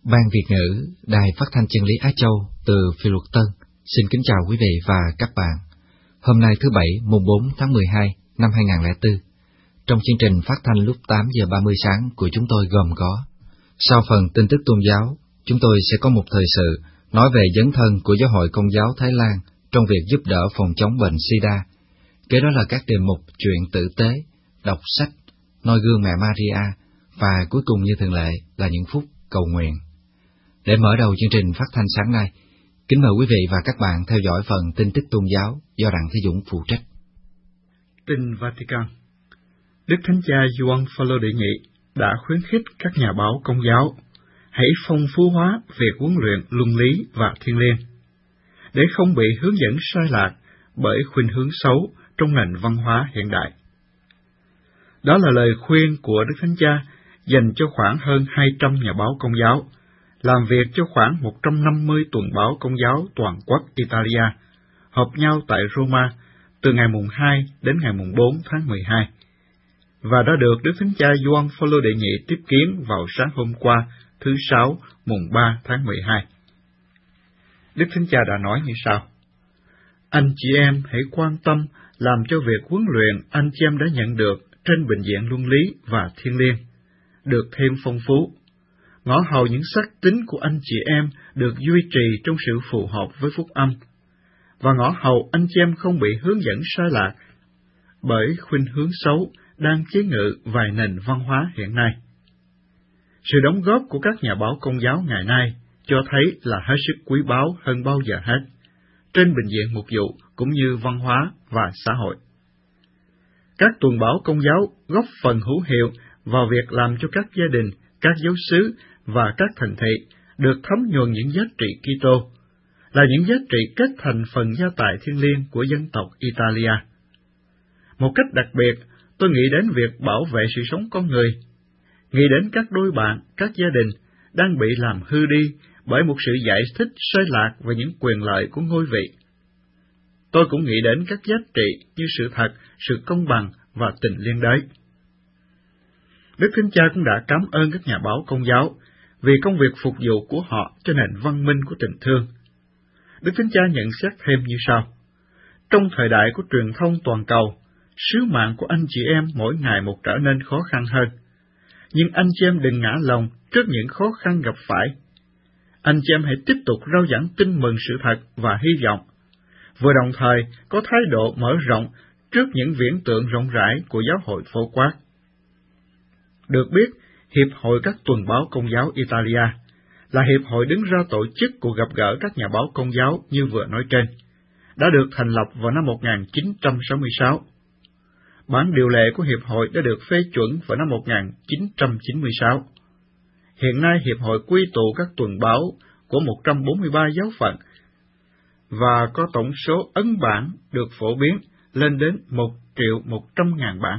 Ban Việt ngữ, Đài Phát thanh Chân lý Á Châu từ Phi Luật Tân, xin kính chào quý vị và các bạn. Hôm nay thứ Bảy, mùng 4 tháng 12 năm 2004, trong chương trình phát thanh lúc 8 giờ 30 sáng của chúng tôi gồm có: sau phần tin tức tôn giáo, chúng tôi sẽ có một thời sự nói về dấn thân của Giáo hội Công giáo Thái Lan trong việc giúp đỡ phòng chống bệnh SIDA. Kế đó là các đề mục chuyện tử tế, đọc sách, noi gương mẹ Maria, và cuối cùng như thường lệ là những phút cầu nguyện. Để mở đầu chương trình phát thanh sáng nay, kính mời quý vị và các bạn theo dõi phần tin tức tôn giáo do Đặng Thế Dũng phụ trách. Tin Vatican. Đức Thánh Cha Gioan Phaolô đệ nhị đã khuyến khích các nhà báo Công giáo hãy phong phú hóa việc huấn luyện luân lý và thiêng liêng, để không bị hướng dẫn sai lạc bởi khuynh hướng xấu trong nền văn hóa hiện đại. Đó là lời khuyên của Đức Thánh Cha dành cho khoảng hơn 200 nhà báo Công giáo, làm việc cho khoảng 150 tuần báo Công giáo toàn quốc Italia, họp nhau tại Roma từ ngày mùng 2 đến ngày mùng 4 tháng 12, và đã được Đức Thánh Cha Gioan Phaolô đệ nhị tiếp kiến vào sáng hôm qua, thứ Sáu, mùng 3 tháng 12. Đức Thánh Cha đã nói như sau: anh chị em hãy quan tâm làm cho việc huấn luyện anh chị em đã nhận được trên bệnh viện luân lý và thiêng liêng được thêm phong phú, ngõ hầu những sắc tính của anh chị em được duy trì trong sự phù hợp với phúc âm, và ngõ hầu anh chị em không bị hướng dẫn sai lạc bởi khuynh hướng xấu đang chế ngự vài nền văn hóa hiện nay. Sự đóng góp của các nhà báo Công giáo ngày nay cho thấy là hết sức quý báu hơn bao giờ hết, trên bệnh viện mục vụ cũng như văn hóa và xã hội. Các tuần báo Công giáo góp phần hữu hiệu vào việc làm cho các gia đình, các giáo xứ và các thành thị được thấm nhuần những giá trị Kitô, là những giá trị kết thành phần gia tài thiêng liêng của dân tộc Italia. Một cách đặc biệt, tôi nghĩ đến việc bảo vệ sự sống con người, nghĩ đến các đôi bạn, các gia đình đang bị làm hư đi bởi một sự giải thích sai lạc về những quyền lợi của ngôi vị. Tôi cũng nghĩ đến các giá trị như sự thật, sự công bằng và tình liên đới. Đức Thánh Cha cũng đã cảm ơn các nhà báo Công giáo vì công việc phục vụ của họ cho nền văn minh của tình thương. Đức Thánh Cha nhận xét thêm như sau: trong thời đại của truyền thông toàn cầu, sứ mạng của anh chị em mỗi ngày một trở nên khó khăn hơn. Nhưng anh chị em đừng ngã lòng trước những khó khăn gặp phải. Anh chị em hãy tiếp tục rao giảng tin mừng sự thật và hy vọng, vừa đồng thời có thái độ mở rộng trước những viễn tượng rộng rãi của giáo hội phổ quát. Được biết, Hiệp hội các tuần báo Công giáo Italia là hiệp hội đứng ra tổ chức cuộc gặp gỡ các nhà báo Công giáo như vừa nói trên, đã được thành lập vào năm 1966. Bản điều lệ của Hiệp hội đã được phê chuẩn vào năm 1996. Hiện nay, Hiệp hội quy tụ các tuần báo của 143 giáo phận và có tổng số ấn bản được phổ biến lên đến 1.100.000 bản.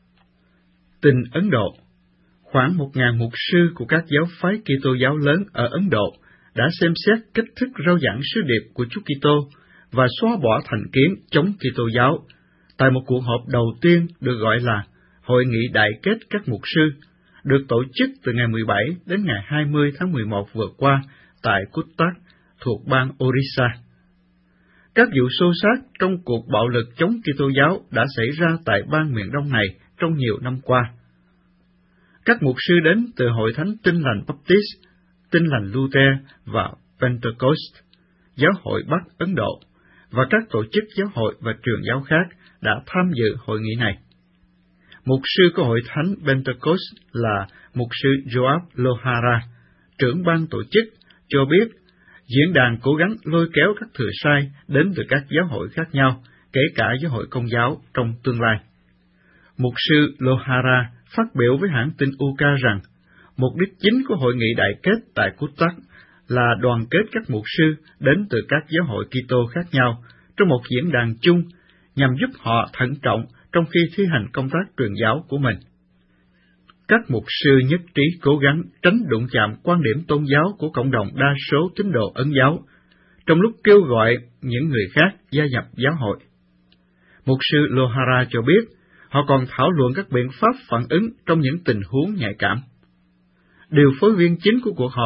Tin Ấn Độ. Khoảng 1.000 mục sư của các giáo phái Kitô giáo lớn ở Ấn Độ đã xem xét cách thức rao giảng sứ điệp của Chúa Kitô và xóa bỏ thành kiến chống Kitô giáo tại một cuộc họp đầu tiên được gọi là Hội nghị Đại kết các mục sư, được tổ chức từ ngày 17 đến ngày 20 tháng 11 vừa qua tại Cuttack, thuộc bang Orissa. Các vụ xô xát trong cuộc bạo lực chống Kitô giáo đã xảy ra tại bang miền Đông này trong nhiều năm qua. Các mục sư đến từ Hội Thánh Tin lành Baptist, Tin lành Luther và Pentecost, Giáo hội Bắc Ấn Độ và các tổ chức giáo hội và trường giáo khác đã tham dự hội nghị này. Mục sư của Hội Thánh Pentecost là mục sư Joab Lohara, trưởng ban tổ chức, cho biết diễn đàn cố gắng lôi kéo các thừa sai đến từ các giáo hội khác nhau, kể cả giáo hội Công giáo trong tương lai. Mục sư Lohara phát biểu với hãng tin UK rằng mục đích chính của hội nghị đại kết tại Cuttack là đoàn kết các mục sư đến từ các giáo hội Kitô khác nhau trong một diễn đàn chung nhằm giúp họ thận trọng trong khi thi hành công tác truyền giáo của mình. Các mục sư nhất trí cố gắng tránh đụng chạm quan điểm tôn giáo của cộng đồng đa số tín đồ Ấn giáo, trong lúc kêu gọi những người khác gia nhập giáo hội. Mục sư Lohara cho biết, họ còn thảo luận các biện pháp phản ứng trong những tình huống nhạy cảm. Điều phối viên chính của cuộc họp,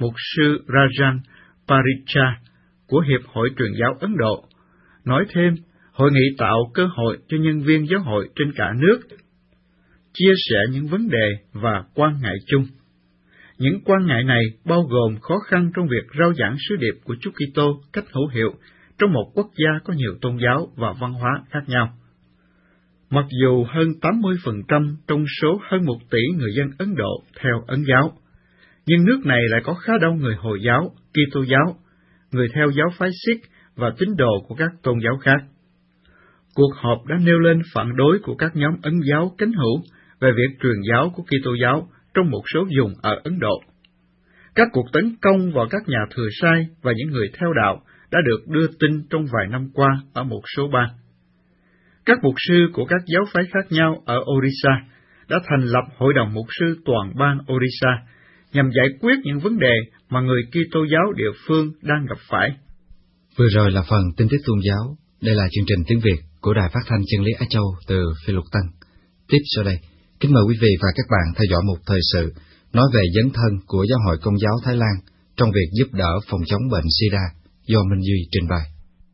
mục sư Rajan Paricha của Hiệp hội Truyền giáo Ấn Độ, nói thêm, hội nghị tạo cơ hội cho nhân viên giáo hội trên cả nước chia sẻ những vấn đề và quan ngại chung. Những quan ngại này bao gồm khó khăn trong việc rao giảng sứ điệp của Chúa Kitô cách hữu hiệu trong một quốc gia có nhiều tôn giáo và văn hóa khác nhau. Mặc dù hơn 80% trong số hơn 1 tỷ người dân Ấn Độ theo Ấn giáo, nhưng nước này lại có khá đông người Hồi giáo, Kitô giáo, người theo giáo phái Sikh và tín đồ của các tôn giáo khác. Cuộc họp đã nêu lên phản đối của các nhóm Ấn giáo cánh hữu về việc truyền giáo của Kitô giáo trong một số vùng ở Ấn Độ. Các cuộc tấn công vào các nhà thừa sai và những người theo đạo đã được đưa tin trong vài năm qua ở một số bang. Các mục sư của các giáo phái khác nhau ở Orissa đã thành lập Hội đồng Mục sư toàn bang Orissa nhằm giải quyết những vấn đề mà người Kitô giáo địa phương đang gặp phải. Vừa rồi là phần tin tức tôn giáo. Đây là chương trình tiếng Việt của Đài Phát thanh Chân lý Á Châu từ Phi Luật Tân. Tiếp sau đây, kính mời quý vị và các bạn theo dõi một thời sự nói về dấn thân của Giáo hội Công giáo Thái Lan trong việc giúp đỡ phòng chống bệnh SIDA do Minh Duy trình bày.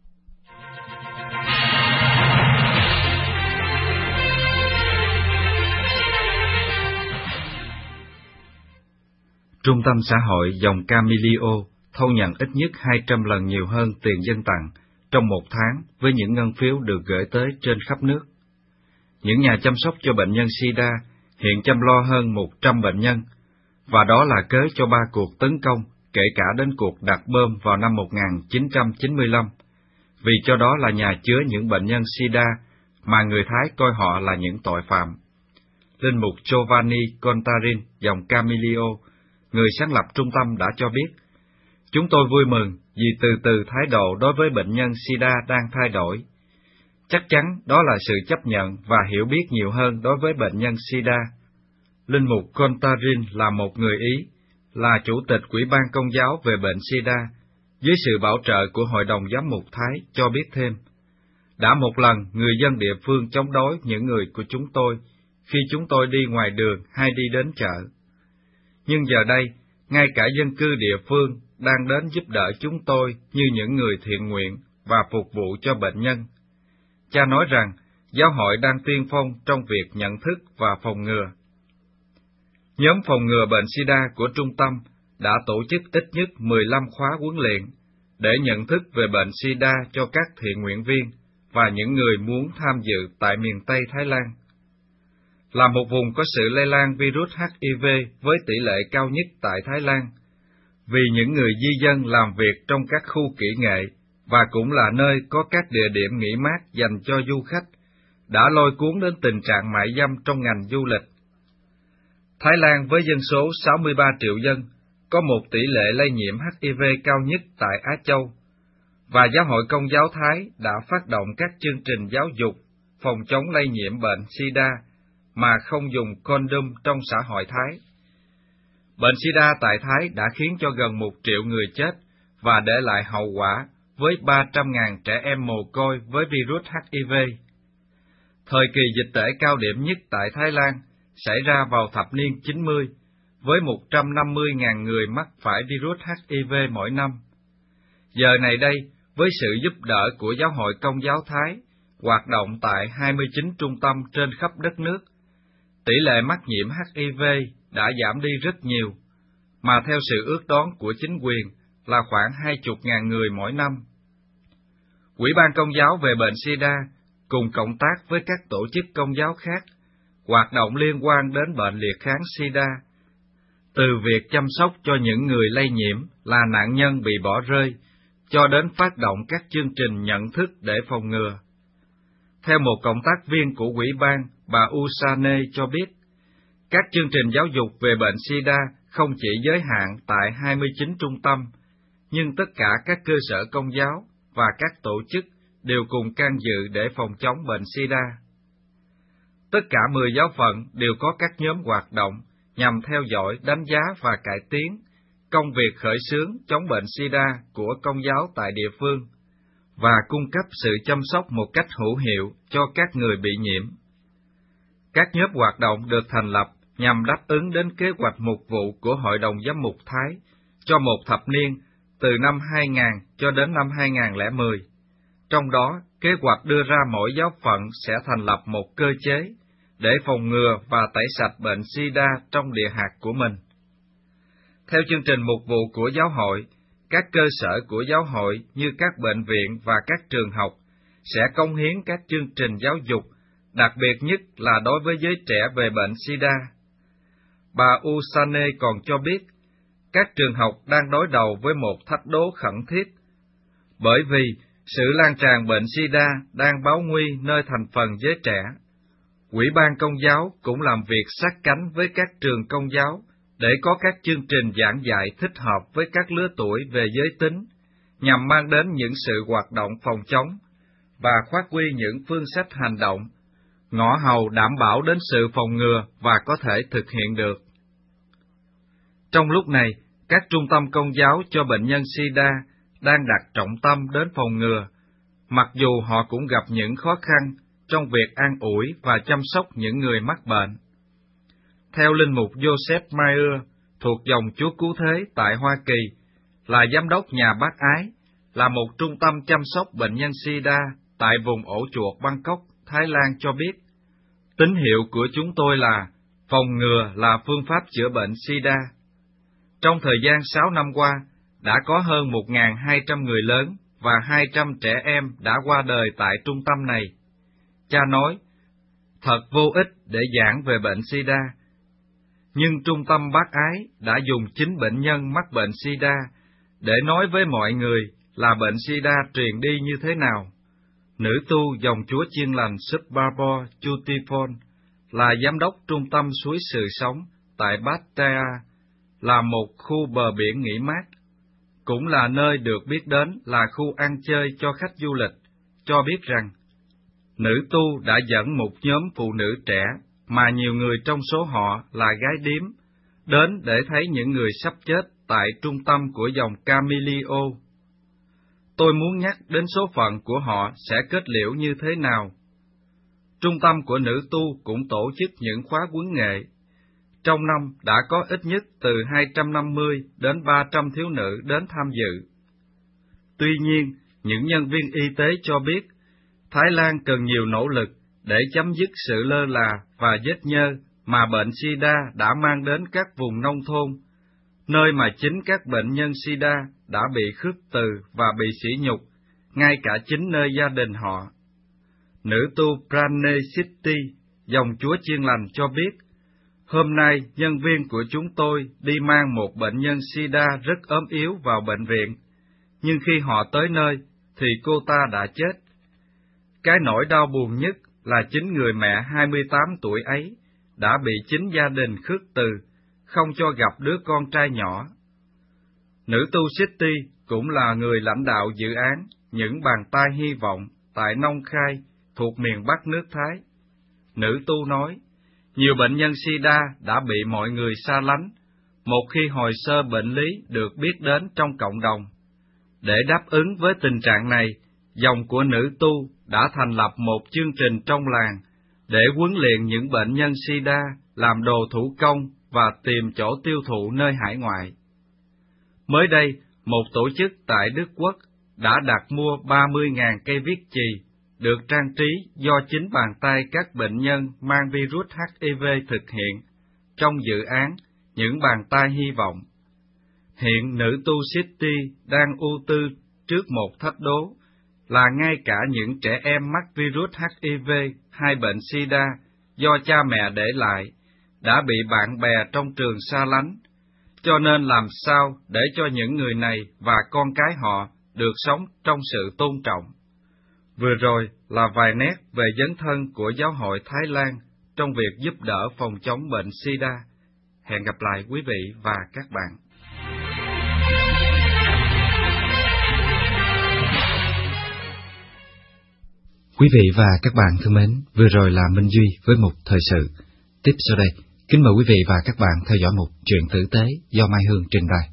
Trung tâm xã hội dòng Camilio thâu nhận ít nhất 200 lần nhiều hơn tiền dân tặng trong một tháng với những ngân phiếu được gửi tới trên khắp nước. Những nhà chăm sóc cho bệnh nhân SIDA hiện chăm lo hơn 100 bệnh nhân, và đó là cớ cho 3 cuộc tấn công, kể cả đến cuộc đặt bơm vào năm 1995, vì cho đó là nhà chứa những bệnh nhân SIDA mà người Thái coi họ là những tội phạm. Linh mục Giovanni Contarin dòng Camilio, người sáng lập trung tâm đã cho biết, chúng tôi vui mừng vì từ từ thái độ đối với bệnh nhân SIDA đang thay đổi. Chắc chắn đó là sự chấp nhận và hiểu biết nhiều hơn đối với bệnh nhân SIDA. Linh mục Contarin là một người Ý, là chủ tịch Ủy ban Công giáo về bệnh SIDA, dưới sự bảo trợ của Hội đồng Giám mục Thái, cho biết thêm, đã một lần người dân địa phương chống đối những người của chúng tôi khi chúng tôi đi ngoài đường hay đi đến chợ. Nhưng giờ đây, ngay cả dân cư địa phương đang đến giúp đỡ chúng tôi như những người thiện nguyện và phục vụ cho bệnh nhân. Cha nói rằng, giáo hội đang tiên phong trong việc nhận thức và phòng ngừa. Nhóm phòng ngừa bệnh SIDA của trung tâm đã tổ chức ít nhất 15 khóa huấn luyện để nhận thức về bệnh SIDA cho các thiện nguyện viên và những người muốn tham dự tại miền Tây Thái Lan. Là một vùng có sự lây lan virus HIV với tỷ lệ cao nhất tại Thái Lan, vì những người di dân làm việc trong các khu kỹ nghệ và cũng là nơi có các địa điểm nghỉ mát dành cho du khách, đã lôi cuốn đến tình trạng mại dâm trong ngành du lịch. Thái Lan với dân số 63 triệu dân, có một tỷ lệ lây nhiễm HIV cao nhất tại Á Châu, và Giáo hội Công giáo Thái đã phát động các chương trình giáo dục phòng chống lây nhiễm bệnh SIDA mà không dùng condom trong xã hội Thái. Bệnh SIDA tại Thái đã khiến cho gần 1 triệu người chết và để lại hậu quả với 300.000 trẻ em mồ côi với virus HIV. Thời kỳ dịch tễ cao điểm nhất tại Thái Lan xảy ra vào thập niên 90, với 150.000 người mắc phải virus HIV mỗi năm. Giờ này đây, với sự giúp đỡ của Giáo hội Công giáo Thái, hoạt động tại 29 trung tâm trên khắp đất nước, tỷ lệ mắc nhiễm HIV đã giảm đi rất nhiều, mà theo sự ước đoán của chính quyền là khoảng 20.000 người mỗi năm. Ủy ban Công giáo về bệnh SIDA cùng cộng tác với các tổ chức công giáo khác, hoạt động liên quan đến bệnh liệt kháng SIDA, từ việc chăm sóc cho những người lây nhiễm là nạn nhân bị bỏ rơi, cho đến phát động các chương trình nhận thức để phòng ngừa. Theo một cộng tác viên của Ủy ban, bà Usane cho biết, các chương trình giáo dục về bệnh SIDA không chỉ giới hạn tại 29 trung tâm, nhưng tất cả các cơ sở công giáo và các tổ chức đều cùng can dự để phòng chống bệnh SIDA. Tất cả 10 giáo phận đều có các nhóm hoạt động nhằm theo dõi, đánh giá và cải tiến công việc khởi xướng chống bệnh SIDA của công giáo tại địa phương và cung cấp sự chăm sóc một cách hữu hiệu cho các người bị nhiễm. Các nhóm hoạt động được thành lập nhằm đáp ứng đến kế hoạch mục vụ của Hội đồng Giám mục Thái cho một thập niên, từ năm 2000 cho đến năm 2010. Trong đó, kế hoạch đưa ra mỗi giáo phận sẽ thành lập một cơ chế để phòng ngừa và tẩy sạch bệnh SIDA trong địa hạt của mình. Theo chương trình mục vụ của giáo hội, các cơ sở của giáo hội như các bệnh viện và các trường học sẽ cống hiến các chương trình giáo dục, đặc biệt nhất là đối với giới trẻ về bệnh SIDA. Bà Usane còn cho biết, các trường học đang đối đầu với một thách đố khẩn thiết, bởi vì sự lan tràn bệnh SIDA đang báo nguy nơi thành phần giới trẻ. Ủy ban Công giáo cũng làm việc sát cánh với các trường Công giáo để có các chương trình giảng dạy thích hợp với các lứa tuổi về giới tính, nhằm mang đến những sự hoạt động phòng chống và phát huy những phương sách hành động, ngõ hầu đảm bảo đến sự phòng ngừa và có thể thực hiện được. Trong lúc này, các trung tâm Công giáo cho bệnh nhân SIDA đang đặt trọng tâm đến phòng ngừa, mặc dù họ cũng gặp những khó khăn trong việc an ủi và chăm sóc những người mắc bệnh. Theo linh mục Joseph Mayer, thuộc dòng Chúa Cứu Thế tại Hoa Kỳ, là giám đốc nhà bác ái, là một trung tâm chăm sóc bệnh nhân SIDA tại vùng ổ chuột Bangkok, Thái Lan cho biết, tín hiệu của chúng tôi là phòng ngừa là phương pháp chữa bệnh SIDA. Trong thời gian 6 năm qua, đã có hơn 1.200 người lớn và 200 trẻ em đã qua đời tại trung tâm này. Cha nói, thật vô ích để giảng về bệnh SIDA, nhưng trung tâm bác ái đã dùng chính bệnh nhân mắc bệnh SIDA để nói với mọi người là bệnh SIDA truyền đi như thế nào. Nữ tu dòng Chúa Chiên Lành Subhabo Chutifon là giám đốc trung tâm suối sự sống tại Pattaya, là một khu bờ biển nghỉ mát, cũng là nơi được biết đến là khu ăn chơi cho khách du lịch, cho biết rằng, nữ tu đã dẫn một nhóm phụ nữ trẻ mà nhiều người trong số họ là gái điếm, đến để thấy những người sắp chết tại trung tâm của dòng Camilio. Tôi muốn nhắc đến số phận của họ sẽ kết liễu như thế nào. Trung tâm của nữ tu cũng tổ chức những khóa huấn nghệ. Trong năm đã có ít nhất từ 250 đến 300 thiếu nữ đến tham dự. Tuy nhiên, những nhân viên y tế cho biết, Thái Lan cần nhiều nỗ lực để chấm dứt sự lơ là và vết nhơ mà bệnh SIDA đã mang đến các vùng nông thôn, nơi mà chính các bệnh nhân SIDA đã bị khước từ và bị sỉ nhục, ngay cả chính nơi gia đình họ. Nữ tu Prane City, dòng Chúa Chiên Lành cho biết, hôm nay nhân viên của chúng tôi đi mang một bệnh nhân SIDA rất ốm yếu vào bệnh viện, nhưng khi họ tới nơi thì cô ta đã chết. Cái nỗi đau buồn nhất là chính người mẹ 28 tuổi ấy đã bị chính gia đình khước từ, không cho gặp đứa con trai nhỏ. Nữ tu City cũng là người lãnh đạo dự án Những Bàn Tay Hy Vọng tại Nông Khai, thuộc miền Bắc nước Thái. Nữ tu nói, nhiều bệnh nhân SIDA đã bị mọi người xa lánh, một khi hồ sơ bệnh lý được biết đến trong cộng đồng. Để đáp ứng với tình trạng này, dòng của nữ tu đã thành lập một chương trình trong làng để huấn luyện những bệnh nhân SIDA làm đồ thủ công và tìm chỗ tiêu thụ nơi hải ngoại. Mới đây, một tổ chức tại Đức Quốc đã đặt mua 30.000 cây viết chì được trang trí do chính bàn tay các bệnh nhân mang virus HIV thực hiện trong dự án Những Bàn Tay Hy Vọng. Hiện nữ tu City đang ưu tư trước một thách đố là ngay cả những trẻ em mắc virus HIV hay bệnh SIDA do cha mẹ để lại đã bị bạn bè trong trường xa lánh, cho nên làm sao để cho những người này và con cái họ được sống trong sự tôn trọng. Vừa rồi là vài nét về dấn thân của Giáo hội Thái Lan trong việc giúp đỡ phòng chống bệnh SIDA. Hẹn gặp lại quý vị và các bạn. Quý vị và các bạn thân mến, vừa rồi là Minh Duy với một thời sự. Tiếp sau đây, kính mời quý vị và các bạn theo dõi một truyện tử tế do Mai Hương trình bày.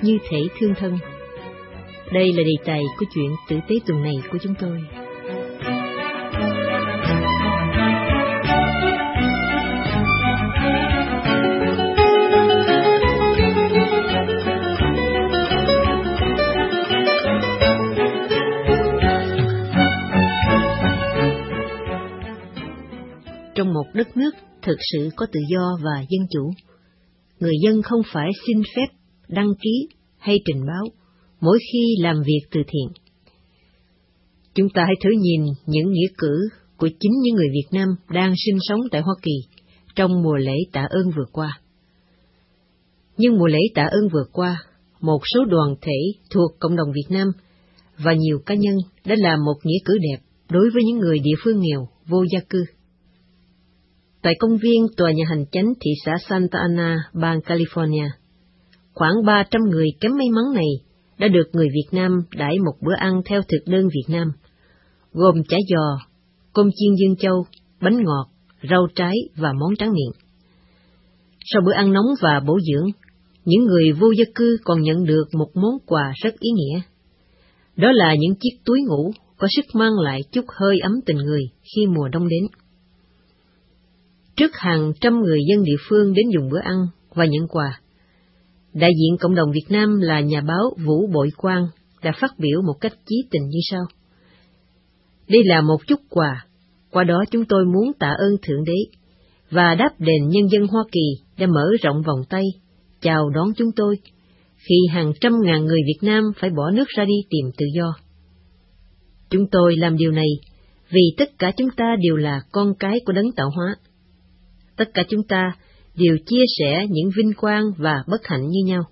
như thể thương thân. Đây là đề tài của chuyện tử tế tuần này của chúng tôi. Trong một đất nước thực sự có tự do và dân chủ, người dân không phải xin phép, đăng ký hay trình báo mỗi khi làm việc từ thiện. Chúng ta hãy thử nhìn những nghĩa cử của chính những người Việt Nam đang sinh sống tại Hoa Kỳ trong mùa lễ tạ ơn vừa qua. Nhưng mùa lễ tạ ơn vừa qua, một số đoàn thể thuộc cộng đồng Việt Nam và nhiều cá nhân đã làm một nghĩa cử đẹp đối với những người địa phương nghèo, vô gia cư. Tại công viên tòa nhà hành chánh thị xã Santa Ana, bang California, khoảng 300 người kém may mắn này đã được người Việt Nam đãi một bữa ăn theo thực đơn Việt Nam, gồm chả giò, cơm chiên Dương Châu, bánh ngọt, rau trái và món tráng miệng. Sau bữa ăn nóng và bổ dưỡng, những người vô gia cư còn nhận được một món quà rất ý nghĩa. Đó là những chiếc túi ngủ có sức mang lại chút hơi ấm tình người khi mùa đông đến. Trước hàng trăm người dân địa phương đến dùng bữa ăn và nhận quà, đại diện cộng đồng Việt Nam là nhà báo Vũ Bội Quang đã phát biểu một cách chí tình như sau. Đây là một chút quà, qua đó chúng tôi muốn tạ ơn Thượng Đế và đáp đền nhân dân Hoa Kỳ đã mở rộng vòng tay, chào đón chúng tôi khi hàng trăm ngàn người Việt Nam phải bỏ nước ra đi tìm tự do. Chúng tôi làm điều này vì tất cả chúng ta đều là con cái của Đấng Tạo Hóa. Tất cả chúng ta đều chia sẻ những vinh quang và bất hạnh như nhau.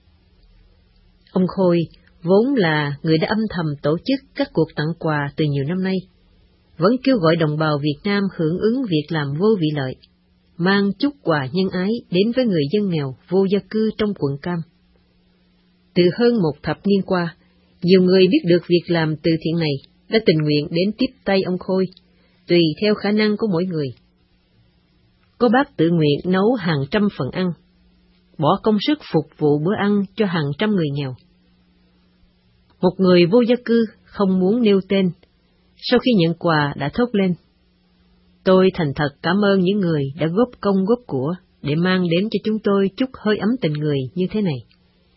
Ông Khôi vốn là người đã âm thầm tổ chức các cuộc tặng quà từ nhiều năm nay, vẫn kêu gọi đồng bào Việt Nam hưởng ứng việc làm vô vị lợi, mang chút quà nhân ái đến với người dân nghèo vô gia cư trong quận Cam. Từ hơn một thập niên qua, nhiều người biết được việc làm từ thiện này đã tình nguyện đến tiếp tay ông Khôi, tùy theo khả năng của mỗi người. Có bác tự nguyện nấu hàng trăm phần ăn, bỏ công sức phục vụ bữa ăn cho hàng trăm người nghèo. Một người vô gia cư không muốn nêu tên, sau khi nhận quà đã thốt lên: tôi thành thật cảm ơn những người đã góp công góp của để mang đến cho chúng tôi chút hơi ấm tình người như thế này.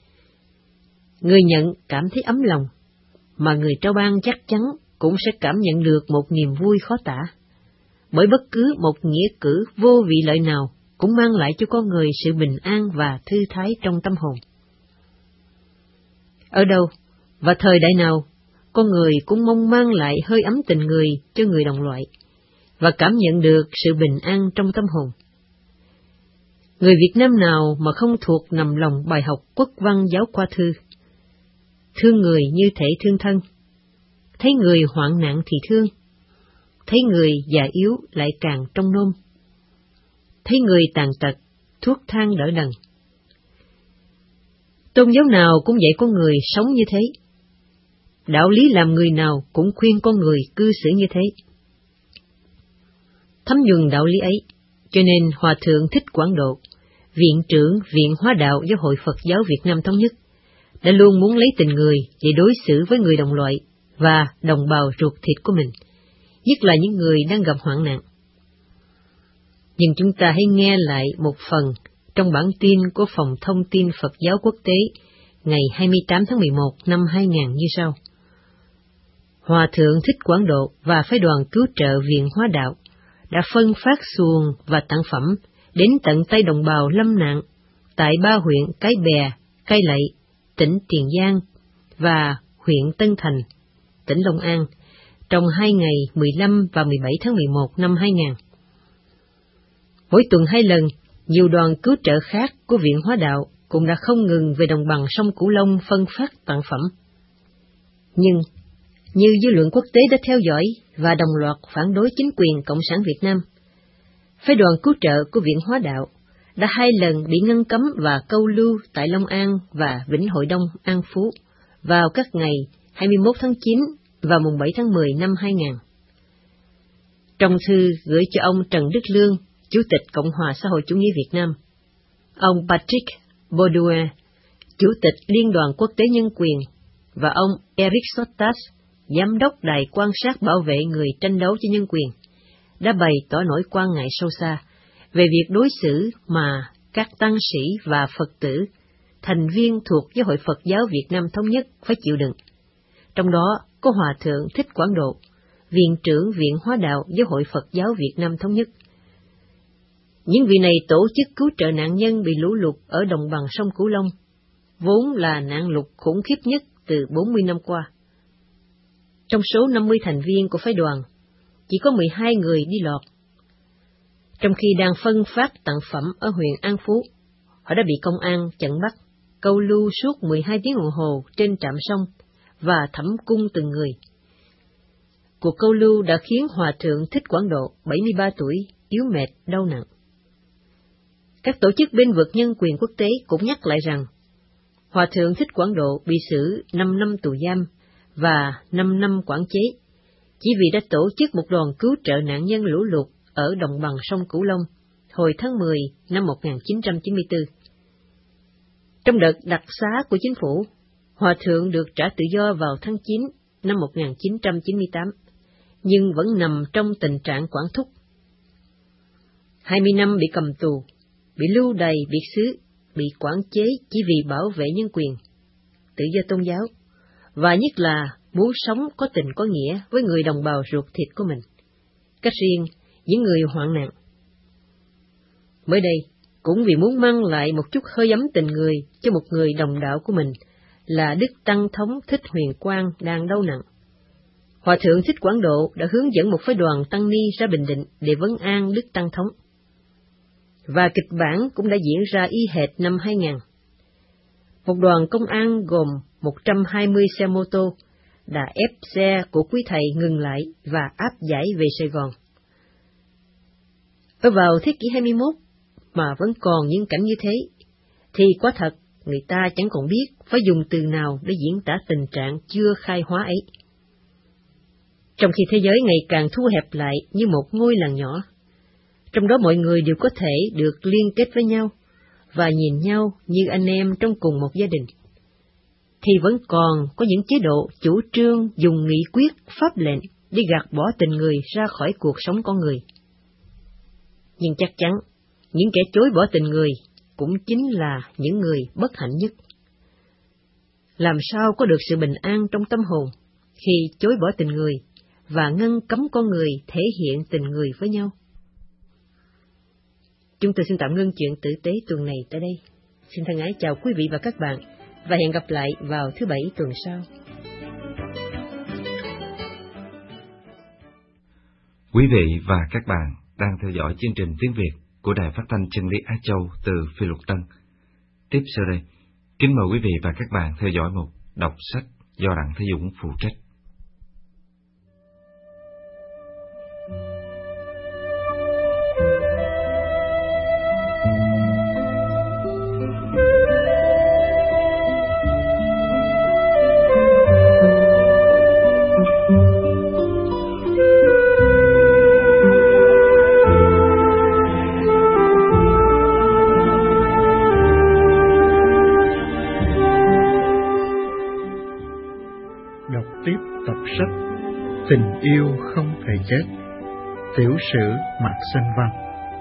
Người nhận cảm thấy ấm lòng, mà người trao ban chắc chắn cũng sẽ cảm nhận được một niềm vui khó tả. Bởi bất cứ một nghĩa cử vô vị lợi nào cũng mang lại cho con người sự bình an và thư thái trong tâm hồn. Ở đâu và thời đại nào, con người cũng mong mang lại hơi ấm tình người cho người đồng loại và cảm nhận được sự bình an trong tâm hồn. Người Việt Nam nào mà không thuộc nằm lòng bài học quốc văn giáo khoa thư: thương người như thể thương thân, thấy người hoạn nạn thì thương, thấy người già yếu lại càng trông nom, thấy người tàn tật, thuốc thang đỡ đần. Tôn giáo nào cũng dạy con người sống như thế. Đạo lý làm người nào cũng khuyên con người cư xử như thế. Thấm nhuần đạo lý ấy, cho nên Hòa Thượng Thích Quảng Độ, Viện trưởng Viện Hóa Đạo Giáo hội Phật giáo Việt Nam Thống nhất, đã luôn muốn lấy tình người để đối xử với người đồng loại và đồng bào ruột thịt của mình, nhất là những người đang gặp hoạn nạn. Nhưng chúng ta hãy nghe lại một phần trong bản tin của Phòng Thông tin Phật giáo Quốc tế ngày 28 tháng 11 năm 2000 như sau. Hòa Thượng Thích Quảng Độ và phái đoàn cứu trợ Viện Hóa Đạo đã phân phát xuồng và tặng phẩm đến tận tay đồng bào lâm nạn tại 3 huyện Cái Bè, Cai Lậy, tỉnh Tiền Giang và huyện Tân Thành, tỉnh Long An, trong 2 ngày 15 và 17 tháng 11 năm 2000. Mỗi tuần 2 lần, nhiều đoàn cứu trợ khác của Viện Hóa Đạo cũng đã không ngừng về đồng bằng sông Cửu Long phân phát tặng phẩm. Nhưng, như dư luận quốc tế đã theo dõi và đồng loạt phản đối chính quyền Cộng sản Việt Nam, phái đoàn cứu trợ của Viện Hóa Đạo đã 2 lần bị ngăn cấm và câu lưu tại Long An và Vĩnh Hội Đông, An Phú vào các ngày 21 tháng 9 và mùng 7 tháng 10 năm 2000. Trong thư gửi cho ông Trần Đức Lương, Chủ tịch Cộng hòa xã hội chủ nghĩa Việt Nam, ông Patrick Baudouin, Chủ tịch Liên đoàn Quốc tế Nhân quyền, và ông Eric Sotas, Giám đốc Đài quan sát bảo vệ người tranh đấu cho nhân quyền, đã bày tỏ nỗi quan ngại sâu xa về việc đối xử mà các tăng sĩ và Phật tử, thành viên thuộc Giáo hội Phật giáo Việt Nam Thống nhất phải chịu đựng. Trong đó có Hòa Thượng Thích Quảng Độ, Viện trưởng Viện Hóa đạo Giáo hội Phật giáo Việt Nam Thống nhất. Những vị này tổ chức cứu trợ nạn nhân bị lũ lụt ở đồng bằng sông Cửu Long, vốn là nạn lụt khủng khiếp nhất từ 40 năm qua. Trong số 50 thành viên của phái đoàn, chỉ có 12 người đi lọt. Trong khi đang phân phát tặng phẩm ở huyện An Phú, họ đã bị công an chặn bắt, câu lưu suốt 12 tiếng đồng hồ trên trạm sông và thẩm cung từng người. Cuộc câu lưu đã khiến Hòa Thượng Thích Quảng Độ, 73 tuổi, yếu mệt, đau nặng. Các tổ chức bên vực nhân quyền quốc tế cũng nhắc lại rằng, Hòa Thượng Thích Quảng Độ bị xử 5 năm tù giam và 5 năm quản chế, chỉ vì đã tổ chức một đoàn cứu trợ nạn nhân lũ lụt ở đồng bằng sông Cửu Long hồi tháng 10 năm 1994. Trong đợt đặc xá của chính phủ, Hòa Thượng được trả tự do vào tháng 9 năm 1998, nhưng vẫn nằm trong tình trạng quản thúc. 20 năm bị cầm tù, bị lưu đày biệt xứ, bị quản chế chỉ vì bảo vệ nhân quyền, tự do tôn giáo, và nhất là muốn sống có tình có nghĩa với người đồng bào ruột thịt của mình, cách riêng những người hoạn nạn. Mới đây, cũng vì muốn mang lại một chút hơi ấm tình người cho một người đồng đạo của mình là Đức Tăng Thống Thích Huyền Quang đang đau nặng, Hòa Thượng Thích Quảng Độ đã hướng dẫn một phái đoàn tăng ni ra Bình Định để vấn an Đức Tăng Thống. Và kịch bản cũng đã diễn ra y hệt năm 2000. Một đoàn công an gồm 120 xe mô tô đã ép xe của quý thầy ngừng lại và áp giải về Sài Gòn. Ở vào thế kỷ 21 mà vẫn còn những cảnh như thế, thì quả thật người ta chẳng còn biết phải dùng từ nào để diễn tả tình trạng chưa khai hóa ấy. Trong khi thế giới ngày càng thu hẹp lại như một ngôi làng nhỏ, trong đó mọi người đều có thể được liên kết với nhau và nhìn nhau như anh em trong cùng một gia đình, thì vẫn còn có những chế độ chủ trương dùng nghị quyết, pháp lệnh để gạt bỏ tình người ra khỏi cuộc sống con người. Nhưng chắc chắn, những kẻ chối bỏ tình người cũng chính là những người bất hạnh nhất. Làm sao có được sự bình an trong tâm hồn khi chối bỏ tình người và ngăn cấm con người thể hiện tình người với nhau? Chúng tôi xin tạm ngưng chuyện tử tế tuần này tại đây. Xin thân ái chào quý vị và các bạn, và hẹn gặp lại vào thứ Bảy tuần sau. Quý vị và các bạn đang theo dõi chương trình tiếng Việt của Đài Phát thanh Chân lý Á Châu từ Phi Luật Tân. Tiếp sau đây, kính mời quý vị và các bạn theo dõi mục đọc sách do Đặng Thế Dũng phụ trách. Tình yêu không thể chết. Tiểu sử Mạc Sanh Văn.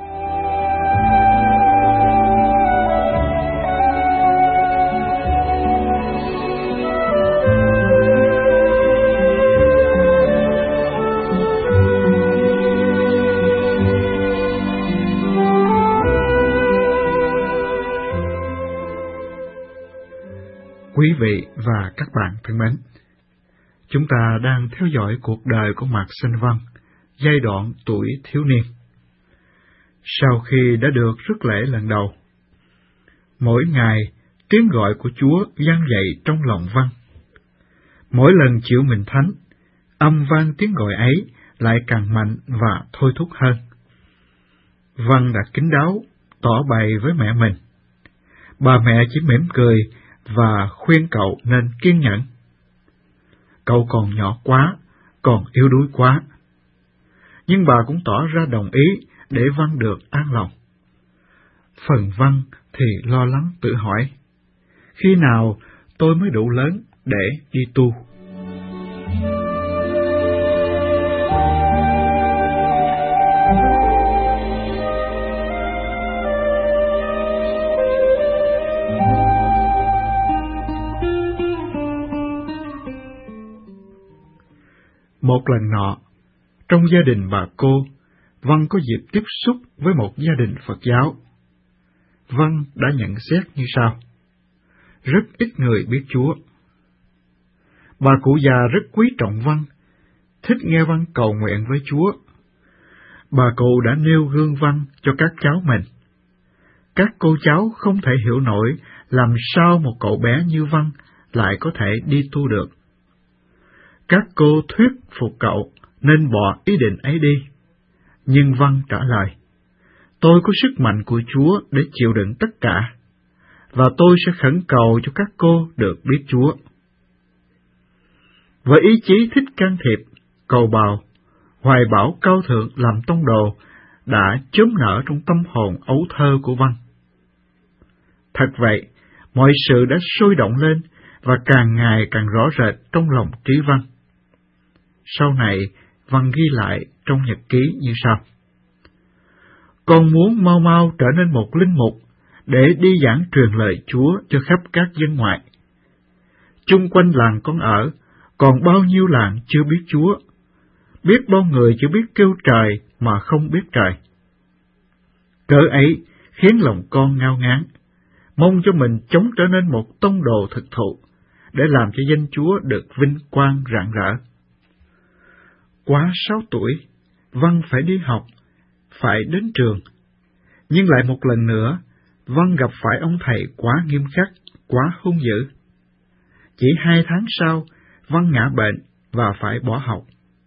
Quý vị và các bạn thân mến, chúng ta đang theo dõi cuộc đời của Mạc Sanh Văn, giai đoạn tuổi thiếu niên. Sau khi đã được rước lễ lần đầu, mỗi ngày tiếng gọi của Chúa vang dậy trong lòng Văn. Mỗi lần chịu mình thánh, âm vang tiếng gọi ấy lại càng mạnh và thôi thúc hơn. Văn đã kín đáo tỏ bày với mẹ mình. Bà mẹ chỉ mỉm cười và khuyên cậu nên kiên nhẫn. Cậu còn nhỏ quá, còn yếu đuối quá. Nhưng bà cũng tỏ ra đồng ý để Văn được an lòng. Phần Văn thì lo lắng tự hỏi, khi nào tôi mới đủ lớn để đi tu? Một lần nọ, trong gia đình bà cô, Văn có dịp tiếp xúc với một gia đình Phật giáo. Văn đã nhận xét như sau: rất ít người biết Chúa. Bà cụ già rất quý trọng Văn, thích nghe Văn cầu nguyện với Chúa. Bà cụ đã nêu gương Văn cho các cháu mình. Các cô cháu không thể hiểu nổi làm sao một cậu bé như Văn lại có thể đi tu được. Các cô thuyết phục cậu nên bỏ ý định ấy đi. Nhưng Văn trả lời: tôi có sức mạnh của Chúa để chịu đựng tất cả, và tôi sẽ khẩn cầu cho các cô được biết Chúa. Với ý chí thích can thiệp, cầu bào, hoài bão cao thượng làm tông đồ đã chớm nở trong tâm hồn ấu thơ của Văn. Thật vậy, mọi sự đã sôi động lên và càng ngày càng rõ rệt trong lòng trí Văn. Sau này, Văn ghi lại trong nhật ký như sau: con muốn mau mau trở nên một linh mục để đi giảng truyền lời Chúa cho khắp các dân ngoại. Chung quanh làng con ở, còn bao nhiêu làng chưa biết Chúa, biết bao người chưa biết kêu trời mà không biết trời. Cớ ấy khiến lòng con ngao ngán, mong cho mình chống trở nên một tông đồ thực thụ, để làm cho danh Chúa được vinh quang rạng rỡ. Quá 6 tuổi, Văn phải đi học, phải đến trường. Nhưng lại một lần nữa, Văn gặp phải ông thầy quá nghiêm khắc, quá hung dữ. Chỉ 2 tháng sau, Văn ngã bệnh và phải bỏ học.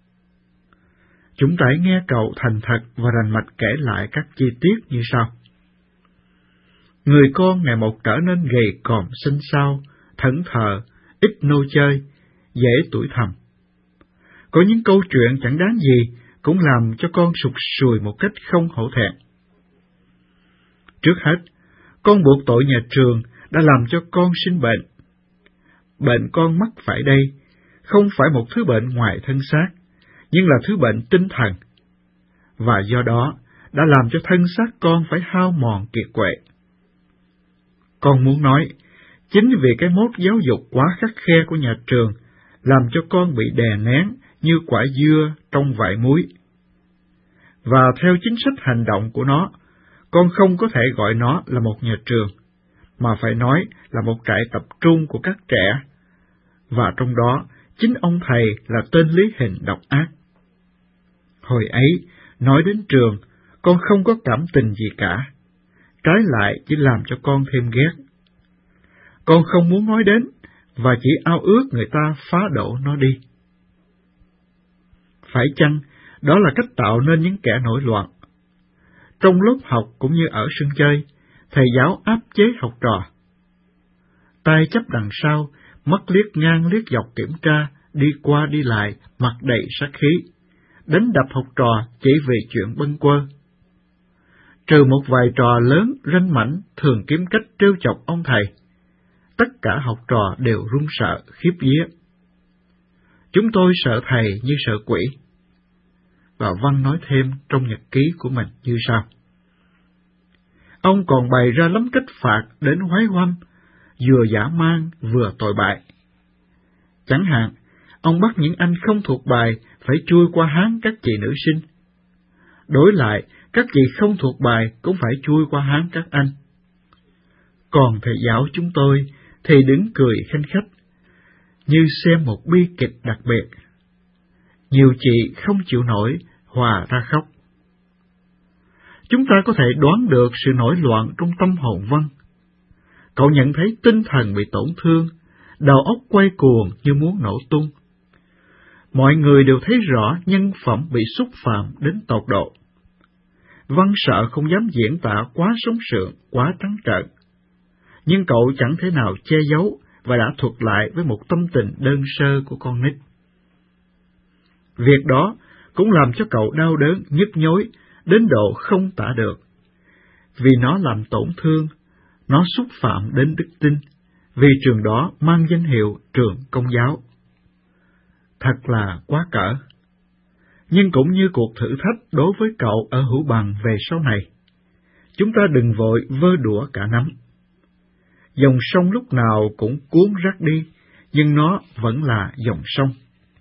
Chúng ta hãy nghe cậu thành thật và rành mạch kể lại các chi tiết như sau. Người con ngày một trở nên gầy còm xinh xao, thẫn thờ, ít nô chơi, dễ tủi thầm. Có những câu chuyện chẳng đáng gì cũng làm cho con sụt sùi một cách không hổ thẹn. Trước hết, con buộc tội nhà trường đã làm cho con sinh bệnh. Bệnh con mắc phải đây không phải một thứ bệnh ngoài thân xác, nhưng là thứ bệnh tinh thần, và do đó đã làm cho thân xác con phải hao mòn kiệt quệ. Con muốn nói, chính vì cái mốt giáo dục quá khắt khe của nhà trường làm cho con bị đè nén như quả dưa trong vại muối. Và theo chính sách hành động của nó, con không có thể gọi nó là một nhà trường, mà phải nói là một trại tập trung của các trẻ, và trong đó chính ông thầy là tên lý hình độc ác. Hồi ấy, nói đến trường, con không có cảm tình gì cả, trái lại chỉ làm cho con thêm ghét. Con không muốn nói đến, và chỉ ao ước người ta phá đổ nó đi. Phải chăng, đó là cách tạo nên những kẻ nổi loạn? Trong lớp học cũng như ở sân chơi, thầy giáo áp chế học trò. Tay chấp đằng sau, mắt liếc ngang liếc dọc kiểm tra, đi qua đi lại, mặt đầy sát khí, đánh đập học trò chỉ vì chuyện bâng quơ. Trừ một vài trò lớn ranh mãnh thường kiếm cách trêu chọc ông thầy, tất cả học trò đều run sợ khiếp vía. Chúng tôi sợ thầy như sợ quỷ. Và Văn nói thêm trong nhật ký của mình như sau. Ông còn bày ra lắm cách phạt đến hoái hoăm, vừa dã man vừa tội bại. Chẳng hạn, ông bắt những anh không thuộc bài phải chui qua háng các chị nữ sinh. Đối lại, các chị không thuộc bài cũng phải chui qua háng các anh. Còn thầy giáo chúng tôi thì đứng cười khanh khách, như xem một bi kịch đặc biệt. Nhiều chị không chịu nổi, hòa ra khóc. Chúng ta có thể đoán được sự nổi loạn trong tâm hồn Văn. Cậu nhận thấy tinh thần bị tổn thương, đầu óc quay cuồng như muốn nổ tung. Mọi người đều thấy rõ nhân phẩm bị xúc phạm đến tột độ. Văn sợ không dám diễn tả quá sống sượng, quá trắng trợn. Nhưng cậu chẳng thể nào che giấu và đã thuật lại với một tâm tình đơn sơ của con nít. Việc đó cũng làm cho cậu đau đớn, nhức nhối, đến độ không tả được. Vì nó làm tổn thương, nó xúc phạm đến đức tin, vì trường đó mang danh hiệu trường Công giáo. Thật là quá cỡ. Nhưng cũng như cuộc thử thách đối với cậu ở Hữu Bằng về sau này, chúng ta đừng vội vơ đũa cả nắm. Dòng sông lúc nào cũng cuốn rác đi, nhưng nó vẫn là dòng sông.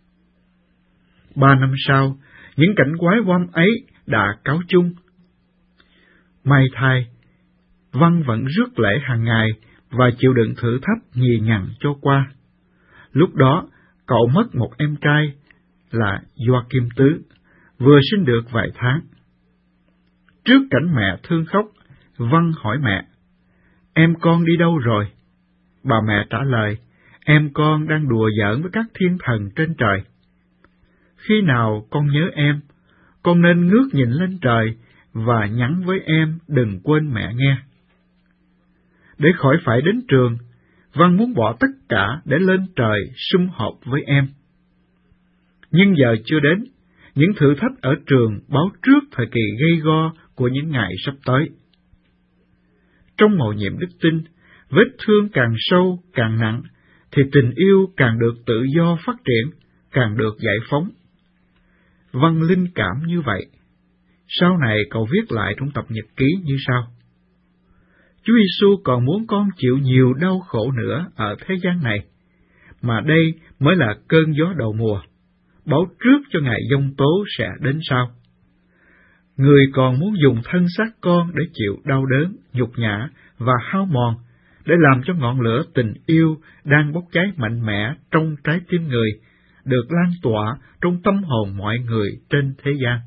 3 năm sau, những cảnh quái oăm ấy đã cáo chung. May thay, Văn vẫn rước lễ hàng ngày và chịu đựng thử thách nhì nhằn cho qua. Lúc đó, cậu mất một em trai là Gioacchim Tứ, vừa sinh được vài tháng. Trước cảnh mẹ thương khóc, Văn hỏi mẹ, em con đi đâu rồi? Bà mẹ trả lời, em con đang đùa giỡn với các thiên thần trên trời. Khi nào con nhớ em, con nên ngước nhìn lên trời và nhắn với em đừng quên mẹ nghe. Để khỏi phải đến trường, Văn muốn bỏ tất cả để lên trời sum họp với em. Nhưng giờ chưa đến, những thử thách ở trường báo trước thời kỳ gay go của những ngày sắp tới. Trong mầu nhiệm đức tin, vết thương càng sâu, càng nặng, thì tình yêu càng được tự do phát triển, càng được giải phóng. Văn linh cảm như vậy. Sau này cậu viết lại trong tập nhật ký như sau. Chúa Giêsu còn muốn con chịu nhiều đau khổ nữa ở thế gian này, mà đây mới là cơn gió đầu mùa, báo trước cho ngày giông tố sẽ đến sau. Người còn muốn dùng thân xác con để chịu đau đớn, nhục nhã và hao mòn, để làm cho ngọn lửa tình yêu đang bốc cháy mạnh mẽ trong trái tim người, được lan tỏa trong tâm hồn mọi người trên thế gian.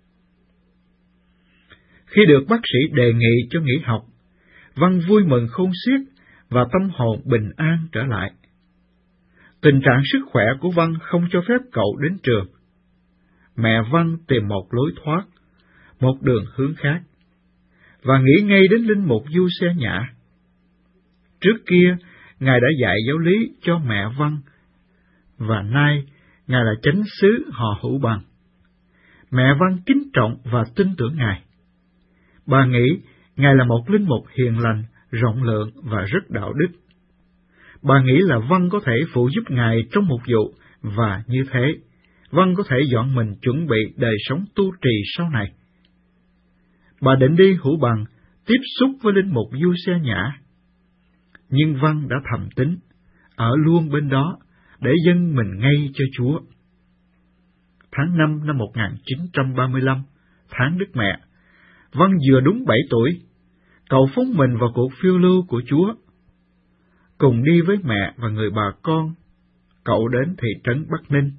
Khi được bác sĩ đề nghị cho nghỉ học, Văn vui mừng khôn xiết và tâm hồn bình an trở lại. Tình trạng sức khỏe của Văn không cho phép cậu đến trường. Mẹ Văn tìm một lối thoát, một đường hướng khác, và nghĩ ngay đến linh mục Du Xe Nhã. Trước kia, Ngài đã dạy giáo lý cho mẹ Văn, và nay Ngài là chánh xứ họ Hữu Bằng. Mẹ Văn kính trọng và tin tưởng Ngài. Bà nghĩ Ngài là một linh mục hiền lành, rộng lượng và rất đạo đức. Bà nghĩ là Văn có thể phụ giúp Ngài trong một vụ, và như thế, Văn có thể dọn mình chuẩn bị đời sống tu trì sau này. Bà định đi Hữu Bằng, tiếp xúc với linh mục Du Xe Nhã. Nhưng Văn đã thầm tính, ở luôn bên đó, để dâng mình ngay cho Chúa. Tháng 5 năm 1935, tháng Đức Mẹ, Văn vừa đúng 7 tuổi, cậu phóng mình vào cuộc phiêu lưu của Chúa. Cùng đi với mẹ và người bà con, cậu đến thị trấn Bắc Ninh.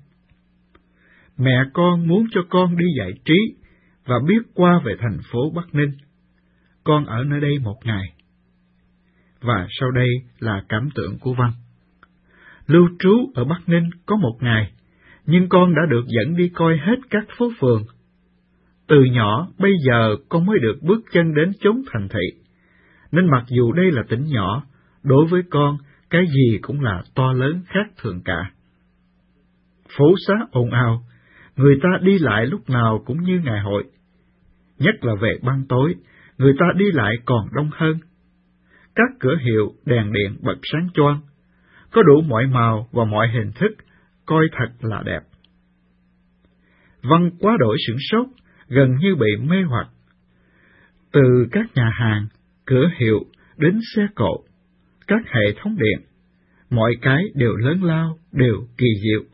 Mẹ con muốn cho con đi giải trí và biết qua về thành phố Bắc Ninh. Con ở nơi đây một ngày. Và sau đây là cảm tưởng của Văn. Lưu trú ở Bắc Ninh có một ngày, nhưng con đã được dẫn đi coi hết các phố phường. Từ nhỏ bây giờ con mới được bước chân đến chốn thành thị, nên mặc dù đây là tỉnh nhỏ, đối với con cái gì cũng là to lớn khác thường cả. Phố xá ồn ào, người ta đi lại lúc nào cũng như ngày hội. Nhất là về ban tối, người ta đi lại còn đông hơn. Các cửa hiệu đèn điện bật sáng choang, có đủ mọi màu và mọi hình thức, coi thật là đẹp. Văn quá đổi sửng sốt, gần như bị mê hoặc. Từ các nhà hàng, cửa hiệu đến xe cộ, các hệ thống điện, mọi cái đều lớn lao, đều kỳ diệu.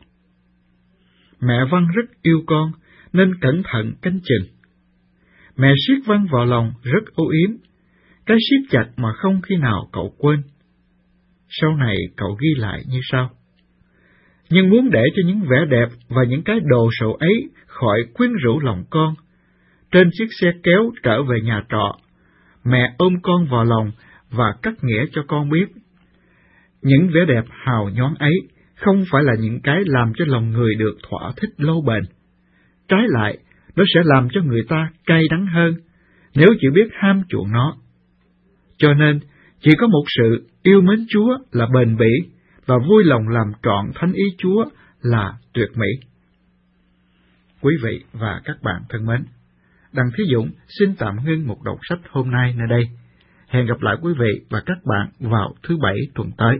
Mẹ Văn rất yêu con, nên cẩn thận canh chừng. Mẹ siết Văn vào lòng rất âu yếm, cái siết chặt mà không khi nào cậu quên. Sau này cậu ghi lại như sau. Nhưng muốn để cho những vẻ đẹp và những cái đồ sộ ấy khỏi quyến rũ lòng con, trên chiếc xe kéo trở về nhà trọ, mẹ ôm con vào lòng và cắt nghĩa cho con biết. Những vẻ đẹp hào nhoáng ấy không phải là những cái làm cho lòng người được thỏa thích lâu bền. Trái lại, nó sẽ làm cho người ta cay đắng hơn, nếu chỉ biết ham chuộng nó. Cho nên, chỉ có một sự yêu mến Chúa là bền bỉ, và vui lòng làm trọn thánh ý Chúa là tuyệt mỹ. Quý vị và các bạn thân mến, Đặng Thí Dũng xin tạm ngưng một đọc sách hôm nay nơi đây. Hẹn gặp lại quý vị và các bạn vào thứ Bảy tuần tới.